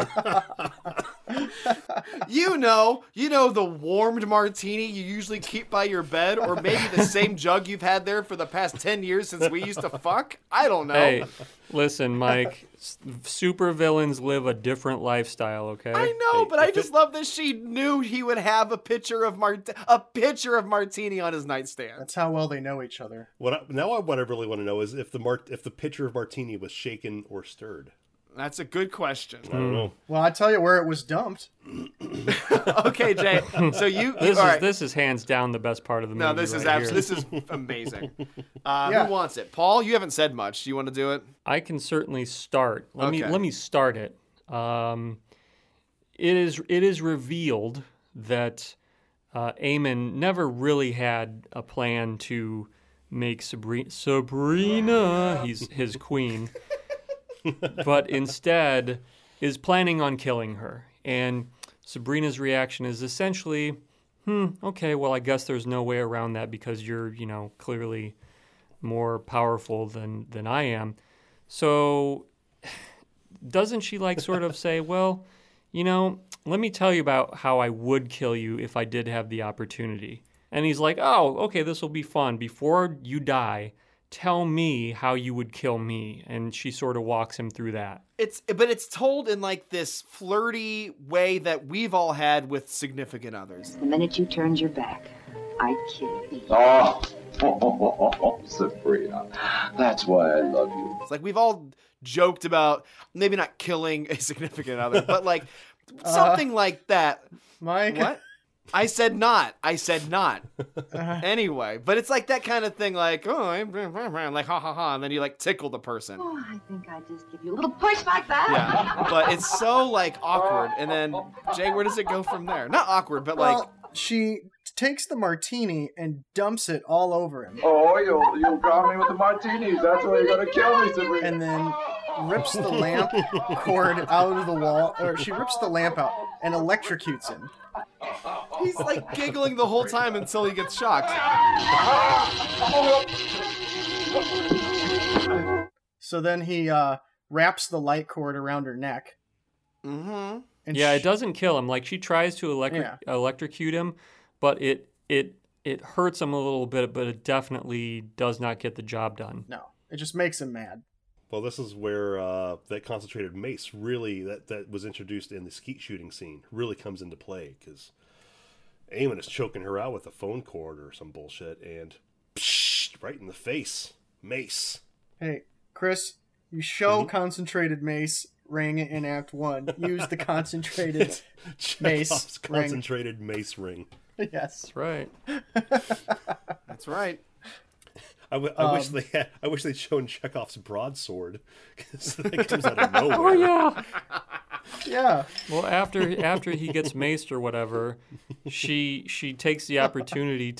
Speaker 2: You know, you know the warmed martini you usually keep by your bed, or maybe the same jug you've had there for the past ten years since we used to fuck? I don't know.
Speaker 4: Hey, listen, Mike. s- Super villains live a different lifestyle, okay?
Speaker 2: I know,
Speaker 3: Hey,
Speaker 2: but I
Speaker 3: if
Speaker 2: just
Speaker 3: it-
Speaker 2: love that she knew he would have a pitcher of mart- a pitcher of martini on his nightstand.
Speaker 1: That's how well they know each other.
Speaker 3: What I, now I, what I really want to know is if the mar- if the pitcher of martini was shaken or stirred.
Speaker 2: That's a good question.
Speaker 3: I don't know.
Speaker 1: Well, I tell you where it was dumped.
Speaker 2: Okay, Jay. So you,
Speaker 4: This is
Speaker 2: all right.
Speaker 4: this is hands down the best part of the movie.
Speaker 2: No, this is
Speaker 4: right
Speaker 2: absolutely
Speaker 4: here.
Speaker 2: this is amazing. Uh,
Speaker 1: Yeah.
Speaker 2: Who wants it? Paul, you haven't said much. Do you want to do it?
Speaker 4: I can certainly start. Let me
Speaker 2: Okay.
Speaker 4: let me start it. Um, it is it is revealed that uh, Eamon never really had a plan to make Sabrina Sabrina he's his queen, but instead is planning on killing her. And Sabrina's reaction is essentially, "Hmm, okay, well, I guess there's no way around that because you're, you know, clearly more powerful than than I am." So doesn't she like sort of say, "Well, you know, let me tell you about how I would kill you if I did have the opportunity." And he's like, "Oh, okay, this will be fun. Before you die, tell me how you would kill me." And she sort of walks him through that.
Speaker 2: It's but it's told in like this flirty way that we've all had with significant others.
Speaker 7: The minute you turned your back, I'd kill you.
Speaker 10: Oh, Sabrina, that's why I love you.
Speaker 2: It's like we've all joked about maybe not killing a significant other, but like something like that.
Speaker 1: Mike?
Speaker 2: What? I said not. I said not. Anyway, but it's like that kind of thing, like, oh, I'm like, ha ha ha, and then you like tickle the person.
Speaker 7: Oh, I think I'd just give you a little push like that.
Speaker 2: Yeah, but it's so like awkward. And then, Jay, where does it go from there? Not awkward, but like,
Speaker 1: Well, she takes the martini and dumps it all over him.
Speaker 10: Oh, you you got me with the martinis. That's why you're gonna kill me, Sabrina.
Speaker 1: And then rips the lamp cord out of the wall, or she rips the lamp out and electrocutes him.
Speaker 2: he's like giggling the whole time until he gets shocked.
Speaker 1: So then he uh, wraps the light cord around her neck.
Speaker 2: Mm-hmm.
Speaker 1: And
Speaker 4: Yeah,
Speaker 1: sh-
Speaker 4: it doesn't kill him. Like she tries to electric
Speaker 1: Yeah.
Speaker 4: electrocute him, but it it it hurts him a little bit, but it definitely does not get the job done.
Speaker 1: No, it just makes him mad.
Speaker 3: Well, this is where uh, that concentrated mace really that, that was introduced in the skeet shooting scene really comes into play because Eamon is choking her out with a phone cord or some bullshit and psh, right in the face, mace.
Speaker 1: Hey, Chris, you show
Speaker 3: Mm-hmm.
Speaker 1: concentrated mace ring in Act One. Use the concentrated mace
Speaker 3: Chekhov's
Speaker 1: ring.
Speaker 3: concentrated mace ring.
Speaker 1: Yes.
Speaker 4: That's right.
Speaker 2: That's right.
Speaker 3: I, w- I wish
Speaker 1: Um,
Speaker 3: they had, I wish they'd shown Chekhov's broadsword because that comes out of nowhere.
Speaker 4: Oh yeah.
Speaker 1: Yeah.
Speaker 4: Well, after after he gets maced or whatever, she she takes the opportunity to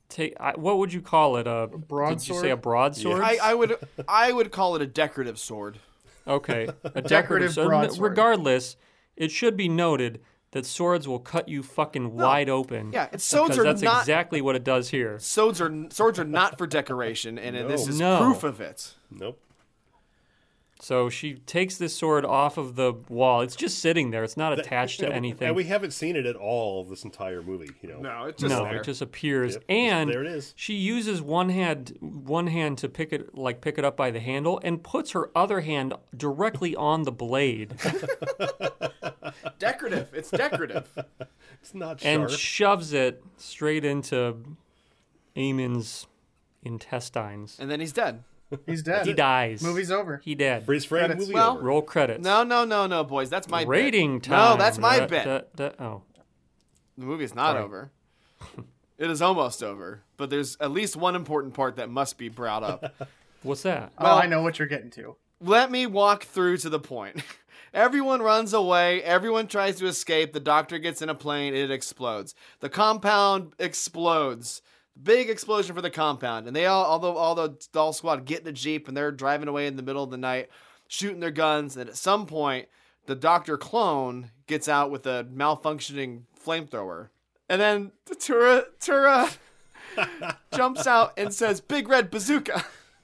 Speaker 4: take. I, what would you call it? A
Speaker 1: broadsword?
Speaker 4: Did you say a broadsword?
Speaker 2: I, I would I would call it a decorative sword.
Speaker 4: Okay, a decorative,
Speaker 1: Decorative
Speaker 4: sword.
Speaker 1: broadsword.
Speaker 4: Regardless, it should be noted that swords will cut you fucking wide open.
Speaker 2: Yeah, it's swords
Speaker 4: because
Speaker 2: are
Speaker 4: that's
Speaker 2: not
Speaker 4: exactly what it does here.
Speaker 2: swords are swords are not for decoration, and
Speaker 3: No.
Speaker 2: this is
Speaker 4: No.
Speaker 2: proof of it.
Speaker 3: Nope.
Speaker 4: So she takes this sword off of the wall. It's just sitting there. It's not attached to
Speaker 3: and,
Speaker 4: anything.
Speaker 3: And we haven't seen it at all this entire movie. You know.
Speaker 2: No, it's just
Speaker 4: no,
Speaker 2: there.
Speaker 4: it just appears,
Speaker 3: Yep,
Speaker 4: and
Speaker 3: there it is.
Speaker 4: she uses one hand, one hand to pick it, like pick it up by the handle, and puts her other hand directly on the blade,
Speaker 2: Decorative. It's decorative.
Speaker 3: It's not
Speaker 4: and
Speaker 3: sharp.
Speaker 4: shoves it straight into Eamon's intestines.
Speaker 2: And then he's dead.
Speaker 1: He's dead.
Speaker 4: He dies.
Speaker 1: Movie's over.
Speaker 4: He dead.
Speaker 3: Freeze frame.
Speaker 1: Credits.
Speaker 3: Movie
Speaker 2: Well,
Speaker 3: over.
Speaker 4: Roll credits.
Speaker 2: No, no, no, no, boys. That's my
Speaker 4: Rating
Speaker 2: bit.
Speaker 4: time.
Speaker 2: No, that's my
Speaker 4: Da-
Speaker 2: bit.
Speaker 4: da- da- oh.
Speaker 2: The movie's not
Speaker 4: Sorry.
Speaker 2: over. It is almost over, but there's at least one important part that must be brought up.
Speaker 4: What's that?
Speaker 1: Oh,
Speaker 2: Well-
Speaker 1: I know what you're getting to.
Speaker 2: Let me walk through to the point. Everyone runs away. Everyone tries to escape. The doctor gets in a plane. It explodes. The compound explodes. Big explosion for the compound. And they all, although all the doll squad get in a Jeep and they're driving away in the middle of the night, shooting their guns. And at some point, the doctor clone gets out with a malfunctioning flamethrower. And then Tura, Tura jumps out and says, "Big red bazooka."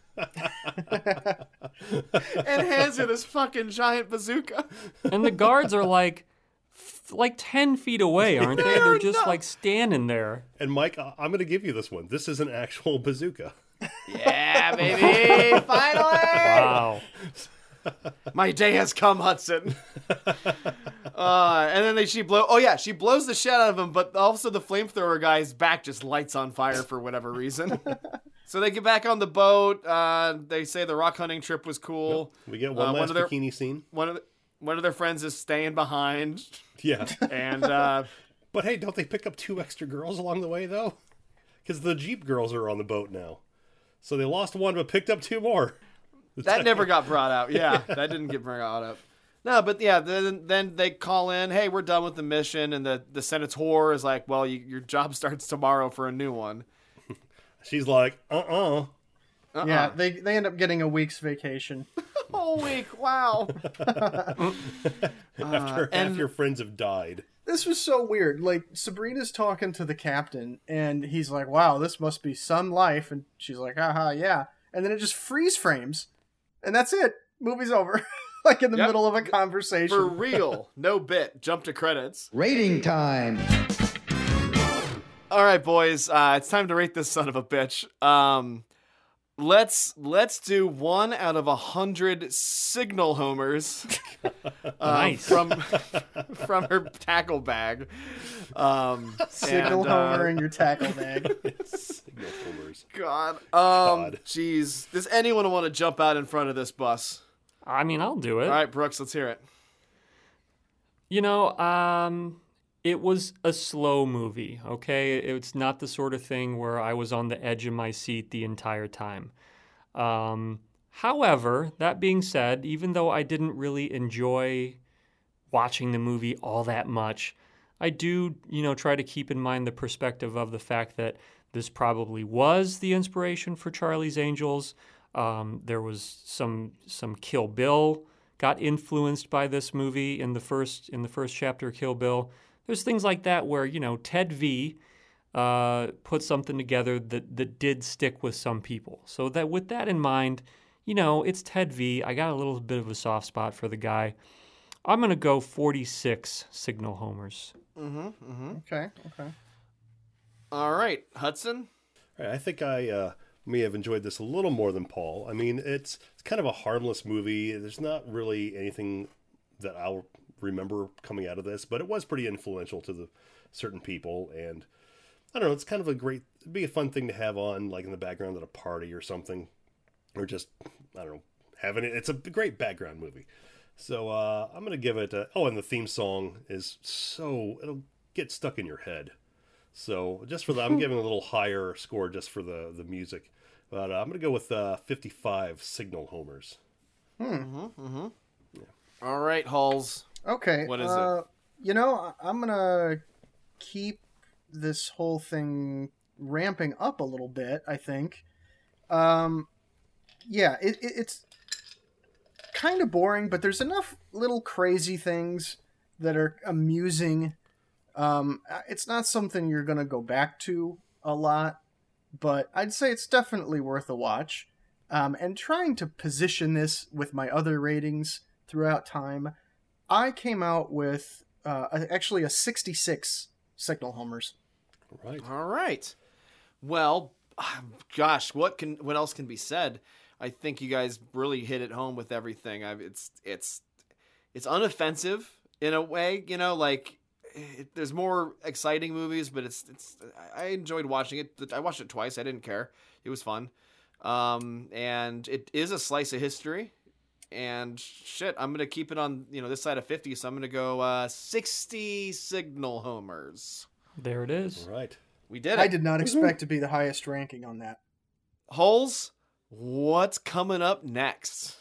Speaker 2: And hands her this fucking giant bazooka.
Speaker 4: And the guards are like, f- like ten feet away, aren't they? They're just like standing there.
Speaker 3: And Mike, I- I'm going to give you this one. This is an actual bazooka.
Speaker 2: Yeah, baby. Finally.
Speaker 4: Wow.
Speaker 2: My day has come, Hudson. Uh, and then they, she blow. Oh yeah, she blows the shit out of him. But also the flamethrower guy's back just lights on fire for whatever reason. So they get back on the boat. Uh, they say the rock hunting trip was cool.
Speaker 3: We get one
Speaker 2: Uh,
Speaker 3: last
Speaker 2: of their,
Speaker 3: bikini scene.
Speaker 2: One of the, one of their friends is staying behind.
Speaker 3: Yeah.
Speaker 2: And uh,
Speaker 3: But hey, don't they pick up two extra girls along the way, though? Because the Jeep girls are on the boat now. So they lost one, but picked up two more.
Speaker 2: that never got brought out. Yeah, that didn't get brought up. No, but yeah, then then they call in, hey, we're done with the mission. And the, the senator is like, well, you, your job starts tomorrow for a new one.
Speaker 3: She's like, uh-uh.
Speaker 2: Uh-uh.
Speaker 1: Yeah, they they end up getting a week's vacation.
Speaker 2: Whole week, wow.
Speaker 3: After half
Speaker 2: and-
Speaker 3: your friends have died.
Speaker 1: This was so weird. Like, Sabrina's talking to the captain, and he's like, wow, this must be sun life. And she's like, haha, yeah. And then it just freeze frames. And that's it. Movie's over. Like, in the
Speaker 2: Yep.
Speaker 1: middle of a conversation.
Speaker 2: For real. No bit. Jump to credits.
Speaker 5: Rating time.
Speaker 2: All right, boys. Uh, it's time to rate this son of a bitch. Um, let's let's do one out of a hundred signal homers. uh,
Speaker 4: Nice.
Speaker 2: From from her tackle bag. Um,
Speaker 1: Signal
Speaker 2: and, uh,
Speaker 1: homer in your tackle bag.
Speaker 3: Signal homers.
Speaker 2: God. Um,
Speaker 3: God.
Speaker 2: Jeez. Does anyone want to jump out in front of this bus?
Speaker 4: I mean, I'll do it.
Speaker 2: All right, Brooks. Let's hear it.
Speaker 4: You know, um, it was a slow movie, okay? It's not the sort of thing where I was on the edge of my seat the entire time. Um, however, that being said, even though I didn't really enjoy watching the movie all that much, I do, you know, try to keep in mind the perspective of the fact that this probably was the inspiration for Charlie's Angels. Um, there was some some Kill Bill got influenced by this movie in the first in the first chapter of Kill Bill. There's things like that where, you know, Ted V uh, put something together that that did stick with some people. So that with that in mind, you know, it's Ted V. I got a little bit of a soft spot for the guy. I'm gonna go forty-six signal homers.
Speaker 2: Mm-hmm. Mm-hmm.
Speaker 1: Okay, okay.
Speaker 2: All right, Hudson.
Speaker 3: All right, I think I uh, may have enjoyed this a little more than Paul. I mean, it's it's kind of a harmless movie. There's not really anything that I'll remember coming out of this, but it was pretty influential to the certain people. And I don't know, it's kind of a great, it'd be a fun thing to have on, like in the background at a party or something, or just, I don't know, having it. It's a great background movie. So uh, I'm going to give it a, oh, and the theme song is so, it'll get stuck in your head. So just for that, I'm giving a little higher score just for the, the music. But uh, I'm going to go with uh, fifty-five signal homers.
Speaker 1: Hmm.
Speaker 2: Mm-hmm. Mm-hmm. Yeah. All right, Halls.
Speaker 1: Okay.
Speaker 2: What is
Speaker 1: uh,
Speaker 2: it?
Speaker 1: You know, I- I'm going to keep this whole thing ramping up a little bit, I think. Um, yeah, it, it, it's kind of boring, but there's enough little crazy things that are amusing. Um, it's not something you're going to go back to a lot, but I'd say it's definitely worth a watch. Um, and trying to position this with my other ratings throughout time, I came out with uh, actually a sixty-six Signal homers.
Speaker 3: Right.
Speaker 2: All right. Well, gosh, what can what else can be said? I think you guys really hit it home with everything. I've, it's it's it's unoffensive in a way, you know, like it, there's more exciting movies, but it's it's I enjoyed watching it. I watched it twice. I didn't care. It was fun. Um, and it is a slice of history. And shit, I'm gonna keep it on, you know, this side of fifty, so I'm gonna go uh, sixty Signal homers.
Speaker 4: There it is.
Speaker 3: All right.
Speaker 2: We did it.
Speaker 1: I did not expect to be the highest ranking on that.
Speaker 2: Holes, what's coming up next?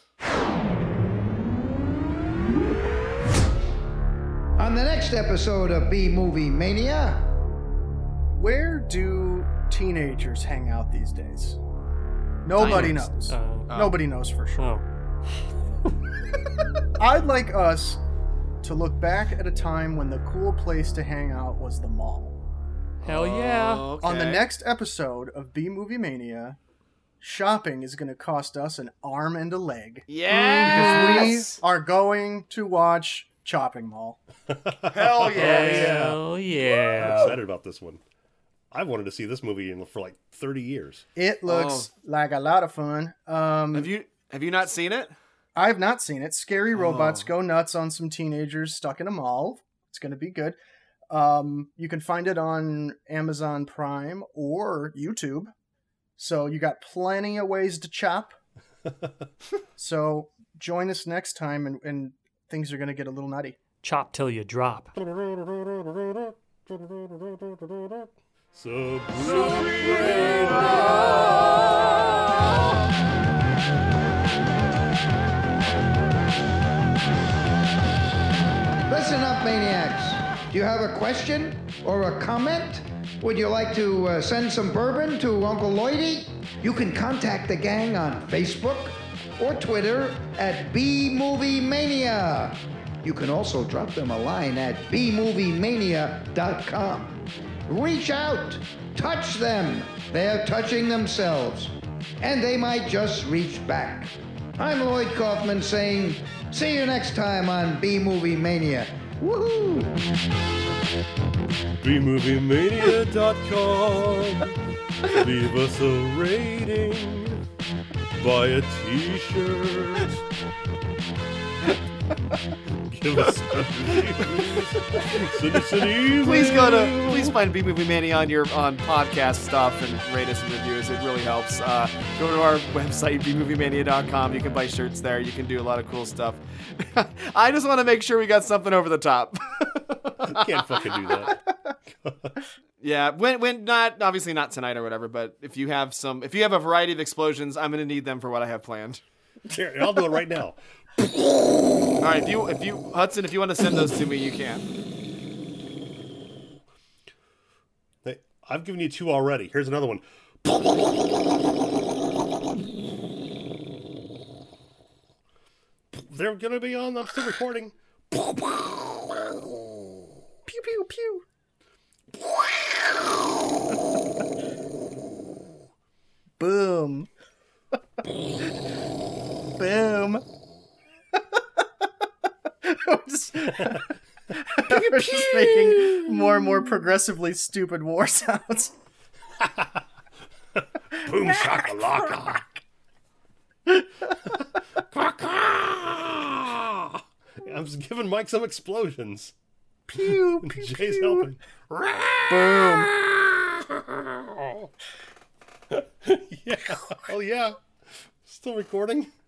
Speaker 5: On the next episode of B-Movie Mania,
Speaker 1: where do teenagers hang out these days? Nobody
Speaker 2: Diners.
Speaker 1: knows.
Speaker 4: Uh,
Speaker 1: Nobody knows for sure.
Speaker 4: oh.
Speaker 1: I'd like us to look back at a time when the cool place to hang out was the mall.
Speaker 4: Hell yeah.
Speaker 2: Okay.
Speaker 1: On the next episode of B-Movie Mania, shopping is going to cost us an arm and a leg.
Speaker 2: Yes!
Speaker 1: Because we are going to watch Chopping Mall.
Speaker 2: Hell yeah!
Speaker 4: Hell yeah.
Speaker 3: I'm excited about this one. I've wanted to see this movie in, for like thirty years.
Speaker 1: It looks like a lot of fun. Um,
Speaker 2: Have you have you not seen it?
Speaker 1: I've not seen it. Scary robots
Speaker 2: Oh.
Speaker 1: go nuts on some teenagers stuck in a mall. It's going to be good. Um, you can find it on Amazon Prime or YouTube. So you got plenty of ways to chop. So join us next time and, and things are going to get a little nutty.
Speaker 4: Chop till you drop.
Speaker 3: So
Speaker 5: listen up, maniacs. Do you have a question or a comment? Would you like to uh, send some bourbon to Uncle Lloydie? You can contact the gang on Facebook or Twitter at B-Movie Mania. You can also drop them a line at b movie mania dot com. Reach out, touch them. They're touching themselves, and they might just reach back. I'm Lloyd Kaufman saying, see you next time on B-Movie Mania. Woohoo!
Speaker 3: b movie mania dot com. Leave us a rating. Buy a t-shirt. Give us a Send us an email.
Speaker 2: Please go to please find B Movie Mania on your on podcast stuff and rate us and reviews. It really helps. Uh, go to our website b movie mania dot com. You can buy shirts there. You can do a lot of cool stuff. I just want to make sure we got something over the top.
Speaker 3: Can't fucking do that.
Speaker 2: Yeah, when when not obviously not tonight or whatever, but if you have some if you have a variety of explosions, I'm gonna need them for what I have planned.
Speaker 3: Here, I'll do it right now.
Speaker 2: All right, if you if you Hudson, if you want to send those to me, you can.
Speaker 3: Hey, I've given you two already. Here's another one. They're gonna be on. I'm still recording.
Speaker 1: Pew, pew, pew. Boom. Boom. I'm just, I'm just making more and more progressively stupid war sounds.
Speaker 3: Boom shakalaka. I'm just giving Mike some explosions.
Speaker 1: Pew, pew,
Speaker 3: Jay's
Speaker 1: pew.
Speaker 3: helping.
Speaker 1: Boom.
Speaker 3: Yeah. Oh yeah. Still recording.